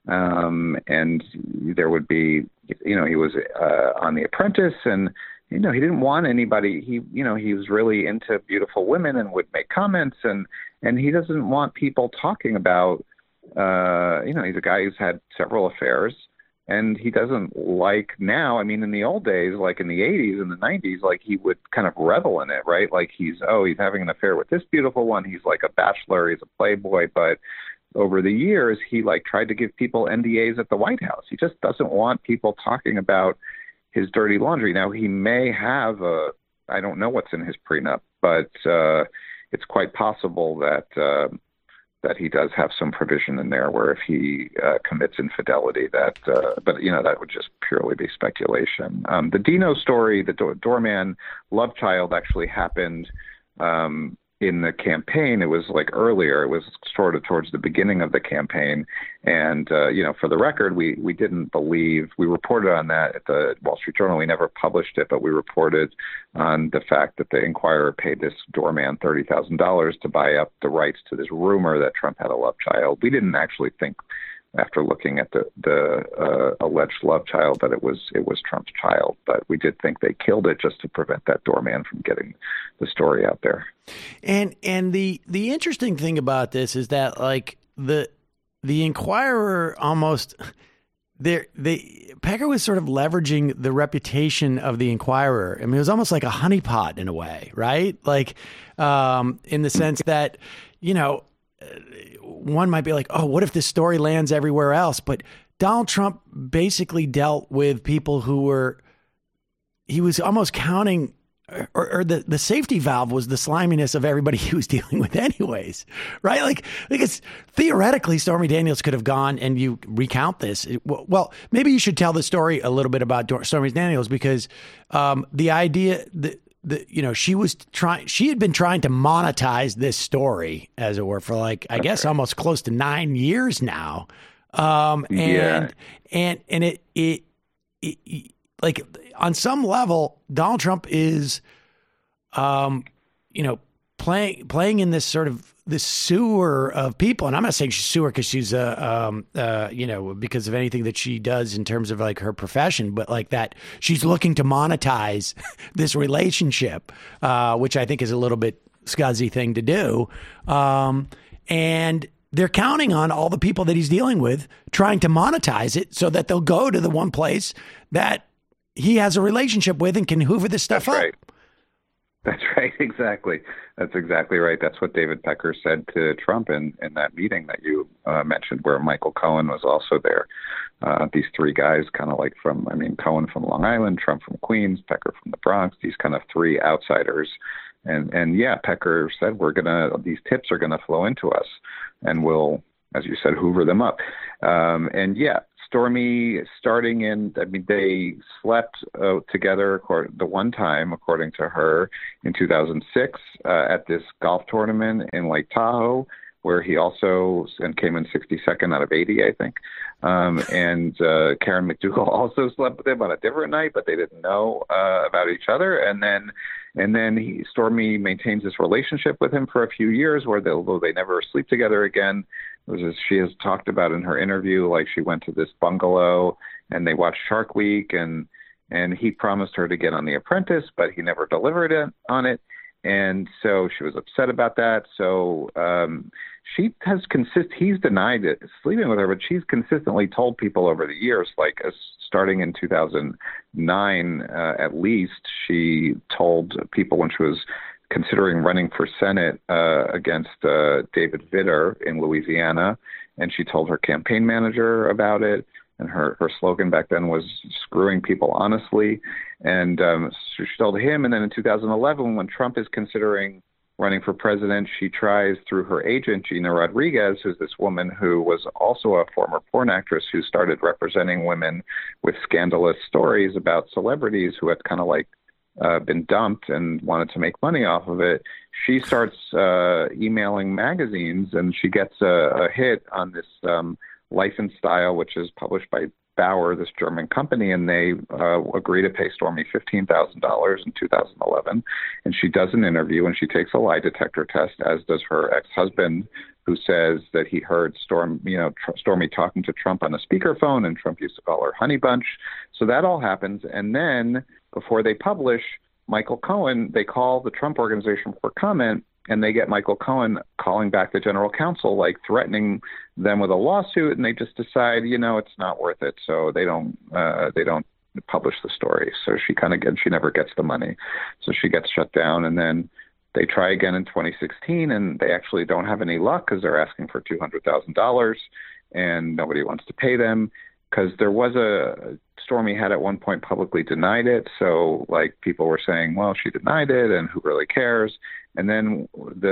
F: there would be, he was on The Apprentice, and he didn't want anybody. He was really into beautiful women and would make comments, and he doesn't want people talking about. He's a guy who's had several affairs, and he doesn't like now. I mean, in the old days, like in the 80s and the 90s, like he would kind of revel in it, right? Like he's having an affair with this beautiful one. He's like a bachelor. He's a playboy, but over the years, he tried to give people NDAs at the White House. He just doesn't want people talking about his dirty laundry. Now, he may have I don't know what's in his prenup, but it's quite possible that he does have some provision in there where if he commits infidelity, but that would just purely be speculation. The Dino story, the doorman love child, actually happened in the campaign. It was like earlier. It was sort of towards the beginning of the campaign. And, for the record, we didn't believe, we reported on that at the Wall Street Journal. We never published it, but we reported on the fact that the Inquirer paid this doorman $30,000 to buy up the rights to this rumor that Trump had a love child. We didn't actually think, after looking at the alleged love child, that it was Trump's child, but we did think they killed it just to prevent that doorman from getting the story out there.
C: And the interesting thing about this is that, like, the Inquirer almost, Pecker was sort of leveraging the reputation of the Inquirer. I mean, it was almost like a honeypot in a way, right? Like, in the sense that, one might be like, oh, what if this story lands everywhere else? But Donald Trump basically dealt with people he was almost counting, or the safety valve was the sliminess of everybody he was dealing with anyways, right? Like it's theoretically Stormy Daniels could have gone, and you recount this. Well, maybe you should tell the story a little bit about Stormy Daniels, because the idea that, she had been trying to monetize this story, as it were, for I guess almost close to 9 years now. And it like on some level, Donald Trump is, playing in this sort of this sewer of people. And I'm not saying she's sewer because she's because of anything that she does in terms of like her profession, but like that she's looking to monetize this relationship, which I think is a little bit scuzzy thing to do. And they're counting on all the people that he's dealing with, trying to monetize it so that they'll go to the one place that he has a relationship with and can hoover this stuff up.
F: Right. That's right. Exactly. That's exactly right. That's what David Pecker said to Trump in that meeting that you mentioned, where Michael Cohen was also there. These three guys kind of like Cohen from Long Island, Trump from Queens, Pecker from the Bronx, these kind of three outsiders. And yeah, Pecker said, these tips are going to flow into us and we'll, as you said, hoover them up. And yeah, Stormy they slept together the one time, according to her, in 2006 at this golf tournament in Lake Tahoe, where he also came in 62nd out of 80, I think. And Karen McDougal also slept with him on a different night, but they didn't know about each other. And then Stormy maintains this relationship with him for a few years, although they never sleep together again. As she has talked about in her interview, like she went to this bungalow and they watched Shark Week, and he promised her to get on The Apprentice, but he never delivered on it. And so she was upset about that. So he's denied sleeping with her, but she's consistently told people over the years, starting in 2009, at least, she told people when she was considering running for Senate against David Vitter in Louisiana, and she told her campaign manager about it. And her slogan back then was "screwing people honestly." And so she told him. And then in 2011, when Trump is considering running for president, she tries through her agent, Gina Rodriguez, who's this woman who was also a former porn actress who started representing women with scandalous stories about celebrities who had kind of been dumped and wanted to make money off of it. She starts emailing magazines, and she gets a hit on this Life and Style, which is published by Bauer, this German company, and they agree to pay Stormy $15,000 in 2011. And she does an interview, and she takes a lie detector test, as does her ex-husband, who says that he heard Stormy talking to Trump on a speakerphone, and Trump used to call her Honey Bunch. So that all happens. And then before they publish, Michael Cohen, they call the Trump Organization for comment, and they get Michael Cohen calling back the general counsel, threatening them with a lawsuit, and they just decide, it's not worth it. So they don't publish the story. So she never gets the money. So she gets shut down, and then they try again in 2016, and they actually don't have any luck because they're asking for $200,000, and nobody wants to pay them, because there was Stormy had at one point publicly denied it. So people were saying, well, she denied it and who really cares? And then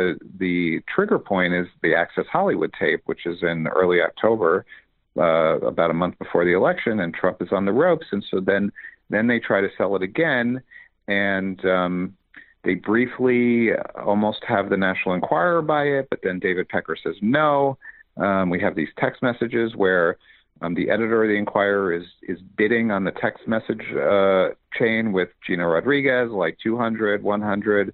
F: the trigger point is the Access Hollywood tape, which is in early October, about a month before the election, and Trump is on the ropes. And so then they try to sell it again. And they briefly almost have the National Enquirer buy it, but then David Pecker says no. We have these text messages where the editor of the Enquirer is bidding on the text message chain with Gina Rodriguez, 200, 100,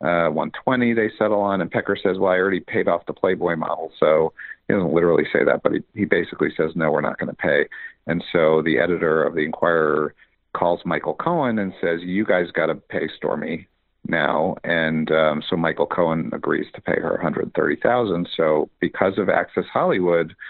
F: 120 they settle on. And Pecker says, well, I already paid off the Playboy model. So he doesn't literally say that, but he basically says, no, we're not going to pay. And so the editor of the Enquirer calls Michael Cohen and says, you guys got to pay Stormy now. And so Michael Cohen agrees to pay her $130,000. So because of Access Hollywood,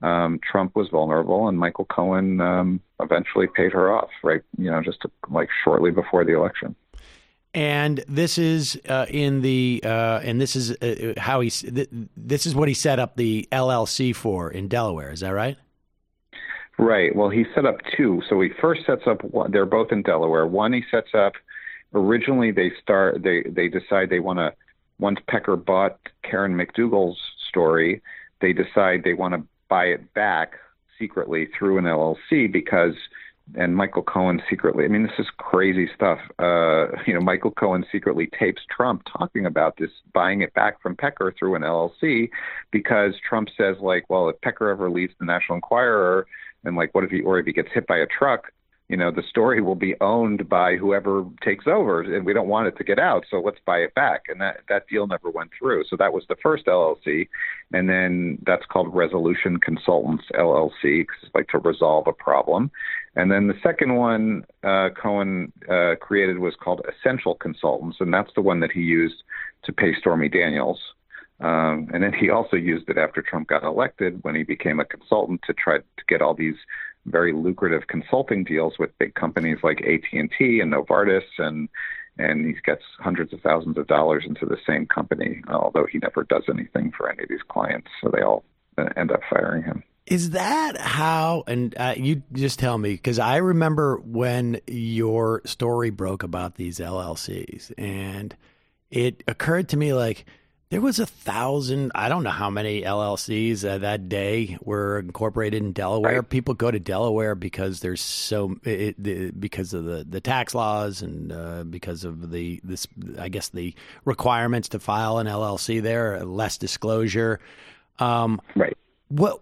F: Trump was vulnerable, and Michael Cohen eventually paid her off, right? Just shortly before the election.
C: And this is and this is how this is what he set up the LLC for in Delaware. Is that right?
F: Right. Well, he set up two. So he first sets up one. They're both in Delaware. One he sets up. Originally, they decide they want to. Once Pecker bought Karen McDougal's story, they decide they want to buy it back secretly through an LLC and Michael Cohen secretly, I mean, this is crazy stuff. Michael Cohen secretly tapes Trump talking about this, buying it back from Pecker through an LLC, because Trump says, well, if Pecker ever leaves the National Enquirer, and what if he gets hit by a truck, the story will be owned by whoever takes over, and we don't want it to get out, so let's buy it back. And that deal never went through. So that was the first LLC, and then that's called Resolution Consultants LLC, because it's to resolve a problem. And then the second one Cohen created was called Essential Consultants, and that's the one that he used to pay Stormy Daniels. And then he also used it after Trump got elected, when he became a consultant, to try to get all these very lucrative consulting deals with big companies like AT&T and Novartis, and he gets hundreds of thousands of dollars into the same company, although he never does anything for any of these clients, so they all end up firing him.
C: Is that how, and you just tell me, because I remember when your story broke about these LLCs, and it occurred to me there was 1,000, I don't know how many LLCs that day were incorporated in Delaware. Right. People go to Delaware because there's because of the tax laws, and because of the requirements to file an LLC there, less disclosure.
F: Right.
C: What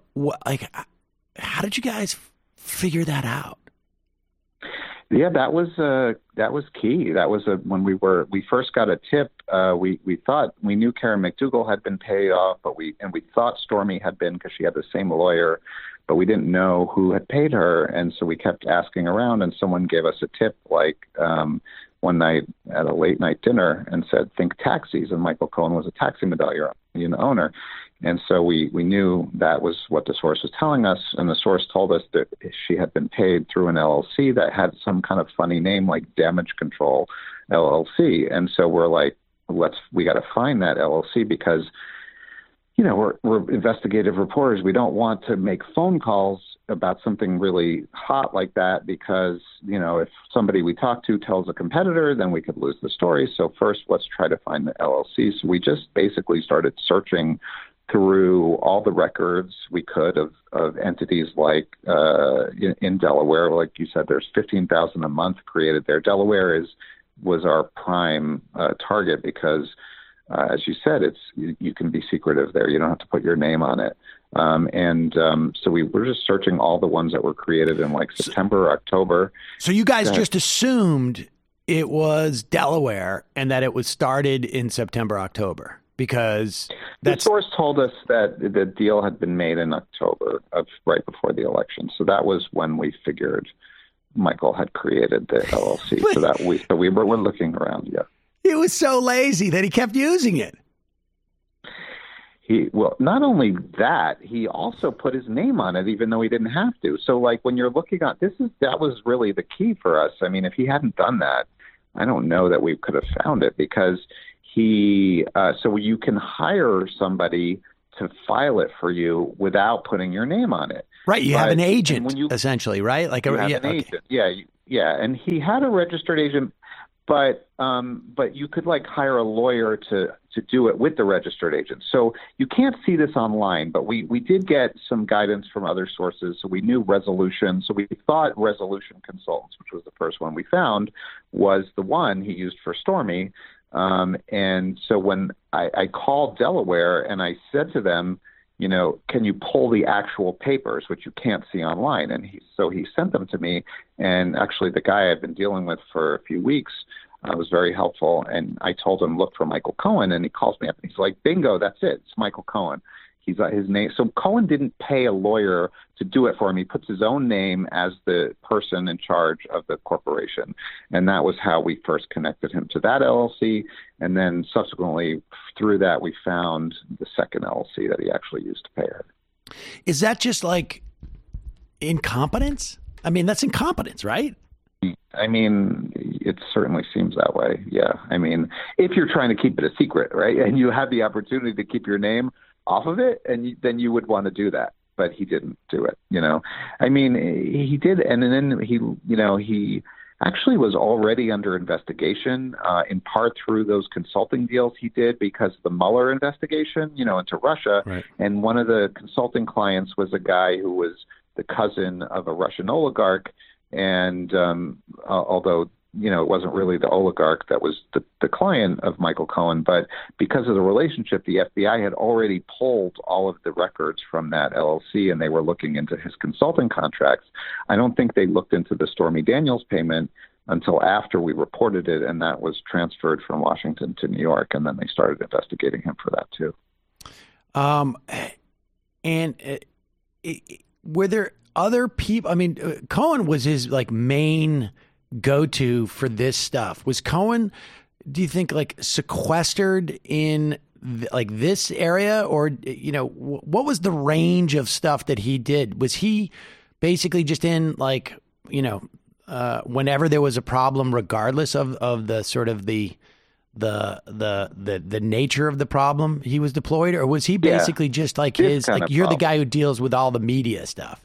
C: how did you guys figure that out?
F: Yeah, that was key. That was when we first got a tip. We thought we knew Karen McDougal had been paid off, but we thought Stormy had been, because she had the same lawyer, but we didn't know who had paid her, and so we kept asking around. And someone gave us a tip, one night at a late night dinner, and said, "Think taxis." And Michael Cohen was a taxi medallion owner. And so we knew that was what the source was telling us, and the source told us that she had been paid through an LLC that had some kind of funny name like Damage Control LLC. And so we're like, we got to find that LLC, because, we're investigative reporters. We don't want to make phone calls about something really hot like that, because, if somebody we talk to tells a competitor, then we could lose the story. So first, let's try to find the LLC. So we just basically started searching through all the records we could of entities in Delaware. Like you said, there's 15,000 a month created there. Delaware was our prime target, because as you said, you can be secretive there. You don't have to put your name on it. So we were just searching all the ones that were created in September, October.
C: So you guys just assumed it was Delaware and that it was started in September, October, because
F: the source told us that the deal had been made in October right before the election. So that was when we figured Michael had created the LLC. So we were looking around. Yeah.
C: He was so lazy that he kept using it.
F: Not only that, he also put his name on it, even though he didn't have to. So when you're looking at that was really the key for us. I mean, if he hadn't done that, I don't know that we could have found it, because so you can hire somebody to file it for you without putting your name on it.
C: Right. You have an agent, essentially, right?
F: An agent. Yeah. And he had a registered agent, but you could hire a lawyer to do it with the registered agent. So you can't see this online, but we did get some guidance from other sources. So we knew Resolution. So we thought Resolution Consultants, which was the first one we found, was the one he used for Stormy. And so when I called Delaware and I said to them, can you pull the actual papers, which you can't see online? And he sent them to me. And actually, the guy I've been dealing with for a few weeks was very helpful. And I told him, look for Michael Cohen. And he calls me up and he's like, bingo, that's it. It's Michael Cohen. He's his name. So Cohen didn't pay a lawyer to do it for him. He puts his own name as the person in charge of the corporation. And that was how we first connected him to that LLC. And then subsequently through that, we found the second LLC that he actually used to pay her.
C: Is that just like incompetence? I mean, that's incompetence, right?
F: I mean, it certainly seems that way. Yeah. I mean, if you're trying to keep it a secret, right, and you have the opportunity to keep your name off of it, and then you would want to do that. But he didn't do it, I mean, he did. And then he actually was already under investigation, in part through those consulting deals he did because of the Mueller investigation, into Russia.
C: Right.
F: And one of the consulting clients was a guy who was the cousin of a Russian oligarch. And although, it wasn't really the oligarch that was the client of Michael Cohen, but because of the relationship, the FBI had already pulled all of the records from that LLC, and they were looking into his consulting contracts. I don't think they looked into the Stormy Daniels payment until after we reported it, and that was transferred from Washington to New York, and then they started investigating him for that too.
C: Were there other people? I mean, Cohen was his main go-to for this stuff. Was Cohen, do you think, sequestered in this area, or what was the range of stuff that he did? Was he basically just in whenever there was a problem, regardless of the sort of the nature of the problem, he was deployed, or was he basically just you're the guy who deals with all the media stuff?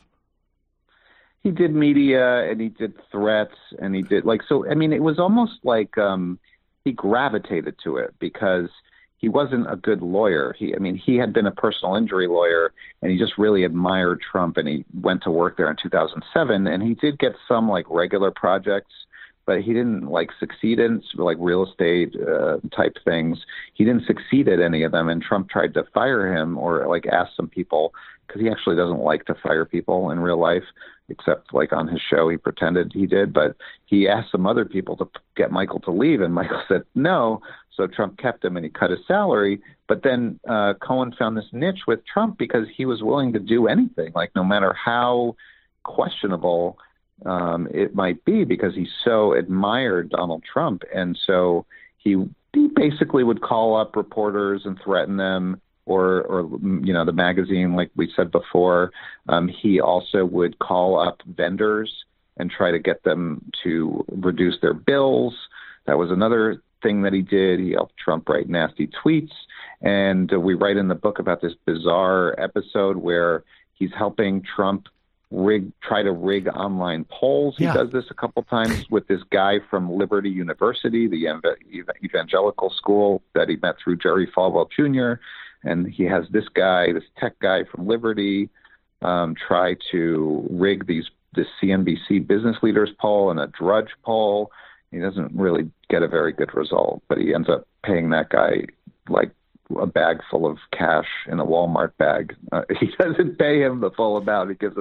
F: He did media, and he did threats, and he did so. I mean, it was almost like he gravitated to it because he wasn't a good lawyer. He had been a personal injury lawyer, and he just really admired Trump, and he went to work there in 2007, and he did get some regular projects, but he didn't succeed in real estate type things. He didn't succeed at any of them, and Trump tried to fire him or ask some people, because he actually doesn't like to fire people in real life, except on his show he pretended he did. But he asked some other people to get Michael to leave, and Michael said no. So Trump kept him, and he cut his salary. But then Cohen found this niche with Trump because he was willing to do anything, no matter how questionable it might be, because he so admired Donald Trump. And so he basically would call up reporters and threaten them, or the magazine, like we said before. He also would call up vendors and try to get them to reduce their bills. That was another thing that he did. He helped Trump write nasty tweets. And we write in the book about this bizarre episode where he's helping Trump try to rig online polls. He does this a couple times with this guy from Liberty University, the evangelical school that he met through Jerry Falwell Jr., and he has this guy, this tech guy from Liberty, try to rig this CNBC business leaders poll and a Drudge poll. He doesn't really get a very good result, but he ends up paying that guy a bag full of cash in a Walmart bag. He doesn't pay him the full amount. He gives him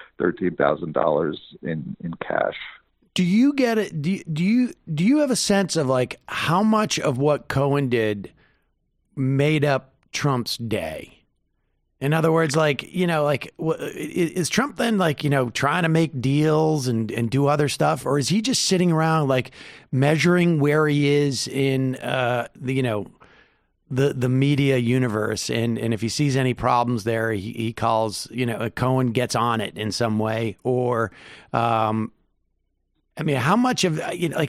F: $13,000 in cash.
C: Do you get it? Do you have a sense of how much of what Cohen did made up Trump's day? In other words, is Trump then trying to make deals and do other stuff, or is he just sitting around measuring where he is in the media universe, and if he sees any problems there, he calls, Cohen gets on it in some way, or how much of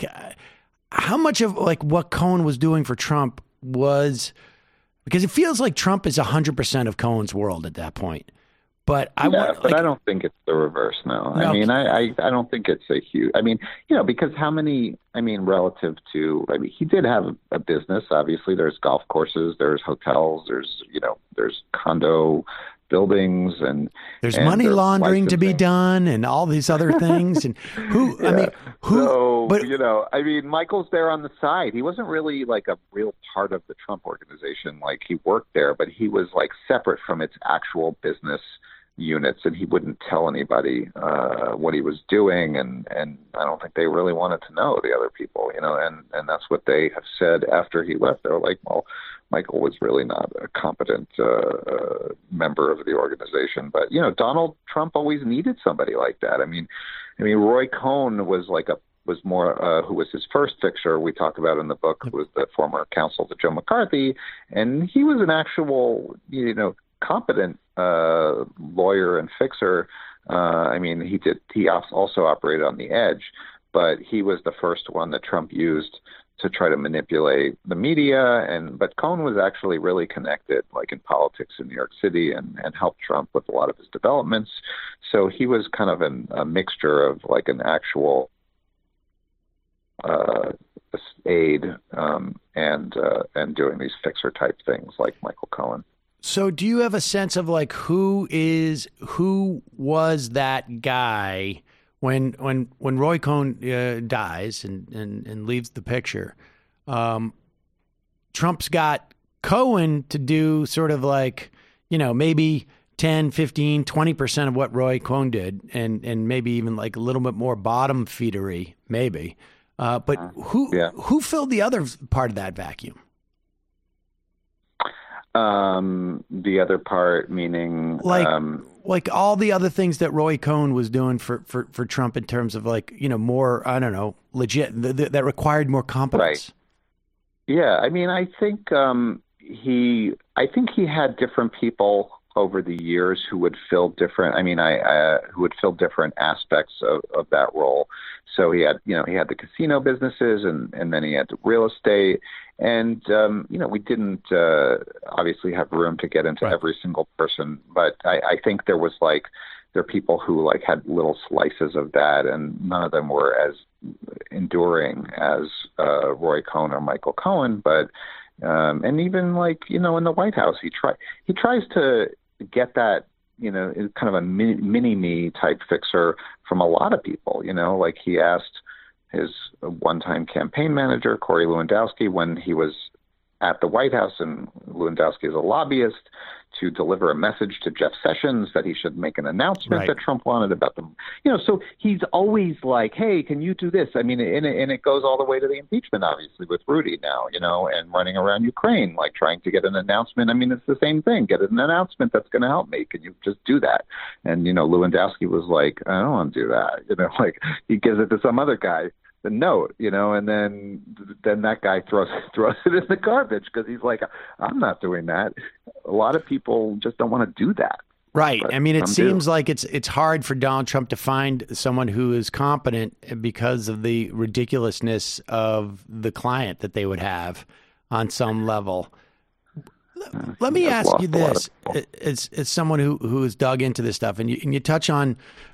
C: what Cohen was doing for Trump was, because it feels like Trump is 100% of Cohen's world at that point. But I
F: don't think it's the reverse. No. I mean, I don't think it's a huge. I mean, because how many? I mean, relative to. I mean, he did have a business. Obviously, there's golf courses, there's hotels, there's condo buildings, and
C: there's money laundering to be done, and all these other things. And who?
F: Michael's there on the side. He wasn't really a real part of the Trump organization. He worked there, but he was separate from its actual business units, and he wouldn't tell anybody what he was doing, and I don't think they really wanted to know, the other people, and that's what they have said after he left. They were like, well, Michael was really not a competent member of the organization. But Donald Trump always needed somebody like that. I mean, Roy Cohn was more who was his first fixture we talk about in the book, was the former counsel to Joe McCarthy, and he was an actual competent lawyer and fixer. I mean, he also operated on the edge, but he was the first one that Trump used to try to manipulate the media. But Cohen was actually really connected, like in politics in New York City, and helped Trump with a lot of his developments. So he was kind of a mixture of like an actual aide and doing these fixer type things like Michael Cohen.
B: So do you have a sense of like who was that guy when Roy Cohn dies and leaves the picture? Trump's got Cohen to do sort of like, maybe 10, 15, 20% of what Roy Cohn did, and maybe even like a little bit more bottom feedery, maybe. But who filled the other part of that vacuum?
F: The other part, meaning
B: like all the other things that Roy Cohn was doing for Trump in terms of like, more, I don't know, legit, that required more competence.
F: Right. Yeah. I mean, I think he had different people over the years who would fill different, who would fill different aspects of that role. So he had the casino businesses and then he had the real estate. And, we didn't obviously have room to get into every single person, but I think there are people who like had little slices of that, and none of them were as enduring as Roy Cohn or Michael Cohen. But and even like in the White House, he tries to get that kind of a mini-me type fixer from a lot of people. Like he asked his one-time campaign manager, Corey Lewandowski, when he was at the White House, and Lewandowski is a lobbyist, to deliver a message to Jeff Sessions that he should make an announcement that Trump wanted about them. So he's always like, hey, can you do this? I mean, and it goes all the way to the impeachment, obviously, with Rudy now, and running around Ukraine, like trying to get an announcement. I mean, it's the same thing. Get an announcement that's going to help me. Can you just do that? And, Lewandowski was like, I don't want to do that. Like he gives it to some other guy, the note, and then that guy throws it in the garbage because he's like, I'm not doing that. A lot of people just don't want to do that.
B: Right.
F: But
B: I mean, it seems like it's hard for Donald Trump to find someone who is competent because of the ridiculousness of the client that they would have on some level. Let me ask you this: as someone who has dug into this stuff, and you touch on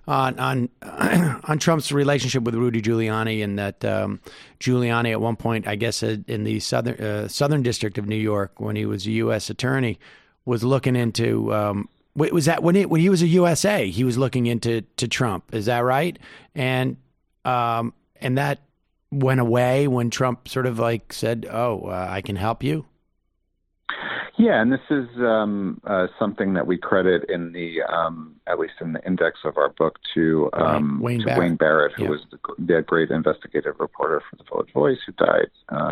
B: Trump's relationship with Rudy Giuliani, and that Giuliani at one point, I guess, in the Southern District of New York, when he was a U.S. attorney, was looking into. Was that when he was a USA? He was looking into Trump. Is that right? And that went away when Trump sort of like said, "Oh, I can help you."
F: Yeah, and this is something that we credit in the, at least in the index of our book, to Wayne Barrett, who was the great investigative reporter for the Village Voice, who died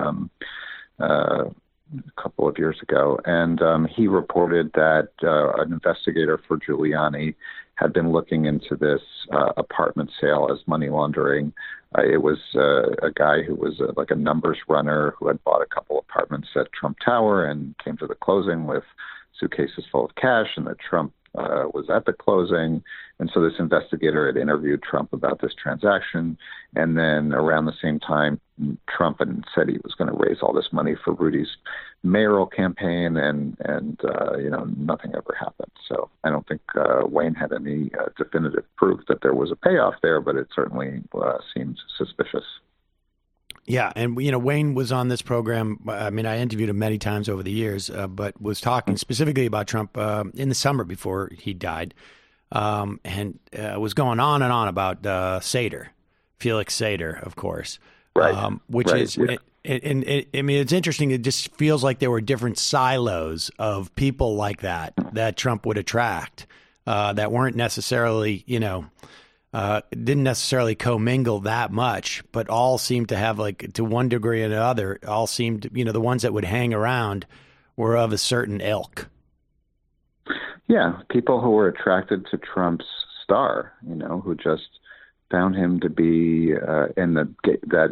F: a couple of years ago. And he reported that an investigator for Giuliani had been looking into this apartment sale as money laundering. It was a guy who was like a numbers runner who had bought a couple apartments at Trump Tower and came to the closing with suitcases full of cash, and that Trump was at the closing. And so this investigator had interviewed Trump about this transaction. And then around the same time, Trump had said he was going to raise all this money for Rudy's mayoral campaign, and nothing ever happened. So I don't think Wayne had any definitive proof that there was a payoff there, but it certainly seemed suspicious.
B: Yeah, and Wayne was on this program. I mean, I interviewed him many times over the years, but was talking specifically about Trump in the summer before he died, and was going on and on about Sater, Felix Sater, of course,
F: right?
B: Is. Yeah. I mean, it's interesting. It just feels like there were different silos of people like that Trump would attract that weren't necessarily, didn't necessarily commingle that much, but all seemed to have, like, to one degree or another, all seemed, the ones that would hang around were of a certain ilk.
F: Yeah, people who were attracted to Trump's star, who just found him to be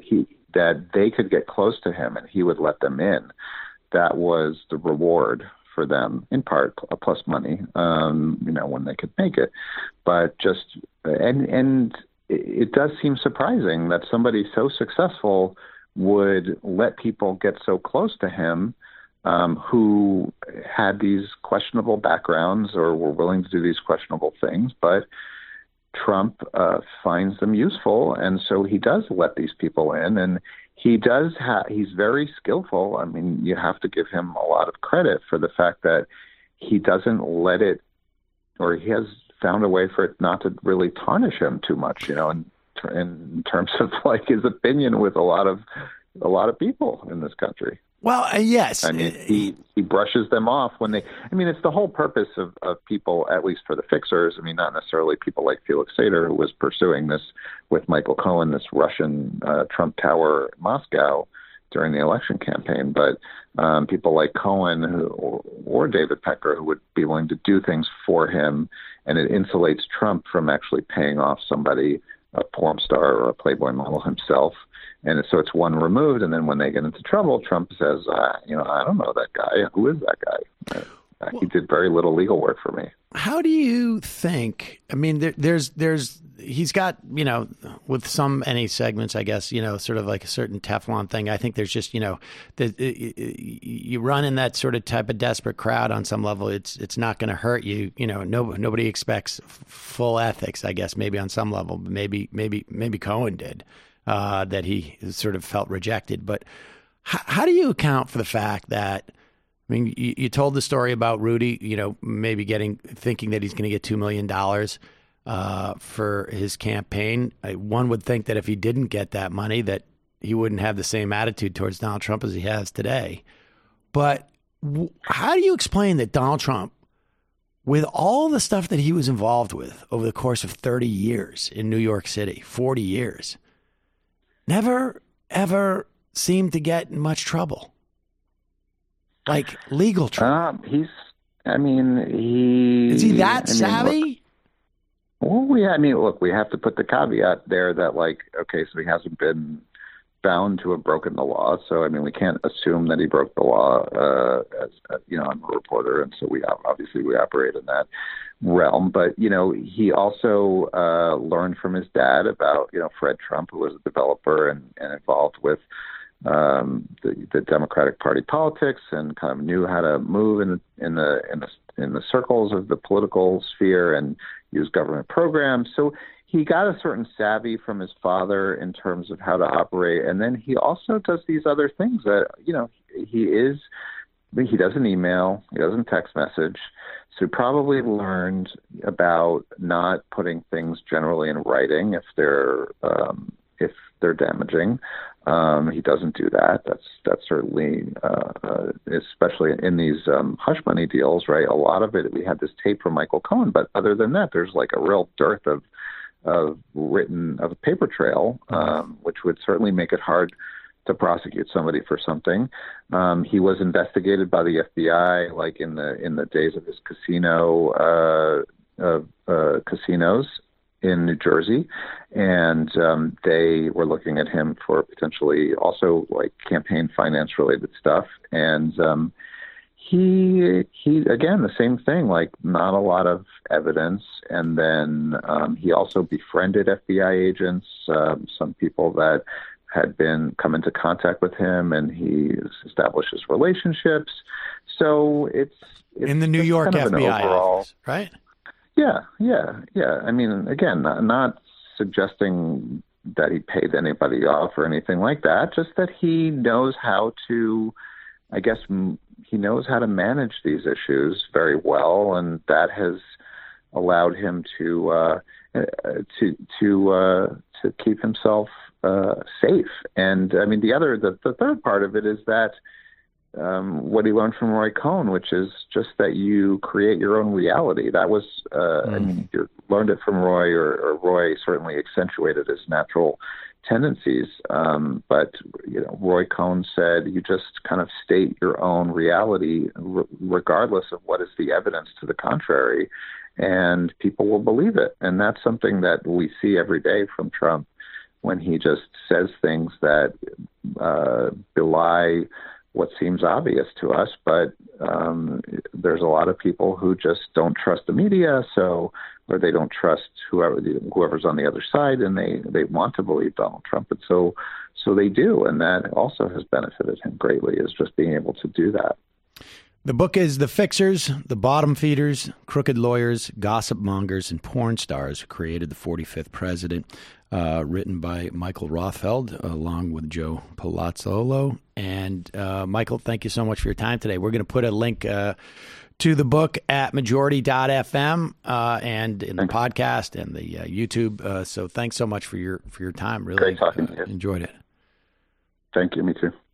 F: that they could get close to him and he would let them in. That was the reward for them, in part, plus money, when they could make it. But just, and it does seem surprising that somebody so successful would let people get so close to him, who had these questionable backgrounds or were willing to do these questionable things, but Trump finds them useful, and so he does let these people in, and he's very skillful. I mean, you have to give him a lot of credit for the fact that he doesn't let it, or he has found a way for it not to really tarnish him too much, in terms of like his opinion with a lot of people in this country.
C: Well, yes.
F: I mean, he brushes them off when they. I mean, it's the whole purpose of people, at least for the fixers. I mean, not necessarily people like Felix Sater, who was pursuing this with Michael Cohen, this Russian Trump Tower in Moscow during the election campaign, but people like Cohen or David Pecker, who would be willing to do things for him, and it insulates Trump from actually paying off somebody, a porn star or a Playboy model himself. And so it's one removed, and then when they get into trouble, Trump says, I don't know that guy. Who is that guy? He did very little legal work for me. How
C: do you think? I mean, he's got, with some any segments, I guess, sort of like a certain Teflon thing. I think there's just, you run in that sort of type of desperate crowd on some level. It's not going to hurt you. Nobody expects full ethics, I guess, maybe on some level. Maybe Cohen did. That he sort of felt rejected. But how do you account for the fact that, I mean, you told the story about Rudy, maybe thinking that he's going to get $2 million for his campaign. One would think that if he didn't get that money, that he wouldn't have the same attitude towards Donald Trump as he has today. But how do you explain that Donald Trump, with all the stuff that he was involved with over the course of 30 years in New York City, 40 years, never, ever seemed to get in much trouble, like legal trouble?
F: Is
C: he that savvy?
F: Look, we have to put the caveat there that, so he hasn't been found to have broken the law. So, we can't assume that he broke the law, as I'm a reporter, and so we operate in that realm. But, he also learned from his dad about, Fred Trump, who was a developer and involved with the Democratic Party politics, and kind of knew how to move in the circles of the political sphere and use government programs. So he got a certain savvy from his father in terms of how to operate. And then he also does these other things that, he doesn't email, he doesn't text message. So he probably learned about not putting things generally in writing if they're damaging. He doesn't do that. That's certainly, especially in these hush money deals, right? A lot of it, we had this tape from Michael Cohen, but other than that, there's like a real dearth of a paper trail, which would certainly make it hard to prosecute somebody for something. He was investigated by the FBI, like in the days of his casinos in New Jersey, and they were looking at him for potentially also like campaign finance related stuff. And he again, the same thing, like not a lot of evidence. And then he also befriended FBI agents, some people that had come into contact with him, and he establishes relationships. So it's
C: in the New York
F: kind of
C: FBI
F: overall,
C: office, right?
F: Yeah. Again, not suggesting that he paid anybody off or anything like that, just that he knows how to, he knows how to manage these issues very well, and that has allowed him to keep himself safe. And the third part of it is that what he learned from Roy Cohn, which is just that you create your own reality. That was, you learned it from Roy, or Roy certainly accentuated his natural tendencies. But Roy Cohn said, you just kind of state your own reality, regardless of what is the evidence to the contrary, and people will believe it. And that's something that we see every day from Trump, when he just says things that belie what seems obvious to us, but there's a lot of people who just don't trust the media, or they don't trust whoever's on the other side, and they want to believe Donald Trump, and so they do, and that also has benefited him greatly, is just being able to do that.
C: The book is The Fixers, The Bottom Feeders, Crooked Lawyers, Gossip Mongers, and Porn Stars Who Created the 45th President, written by Michael Rothfeld, along with Joe Palazzolo. And Michael, thank you so much for your time today. We're going to put a link to the book at majority.fm and in the podcast and the YouTube. So thanks so much for your time. Really
F: great talking to you.
C: Enjoyed it.
F: Thank you. Me too.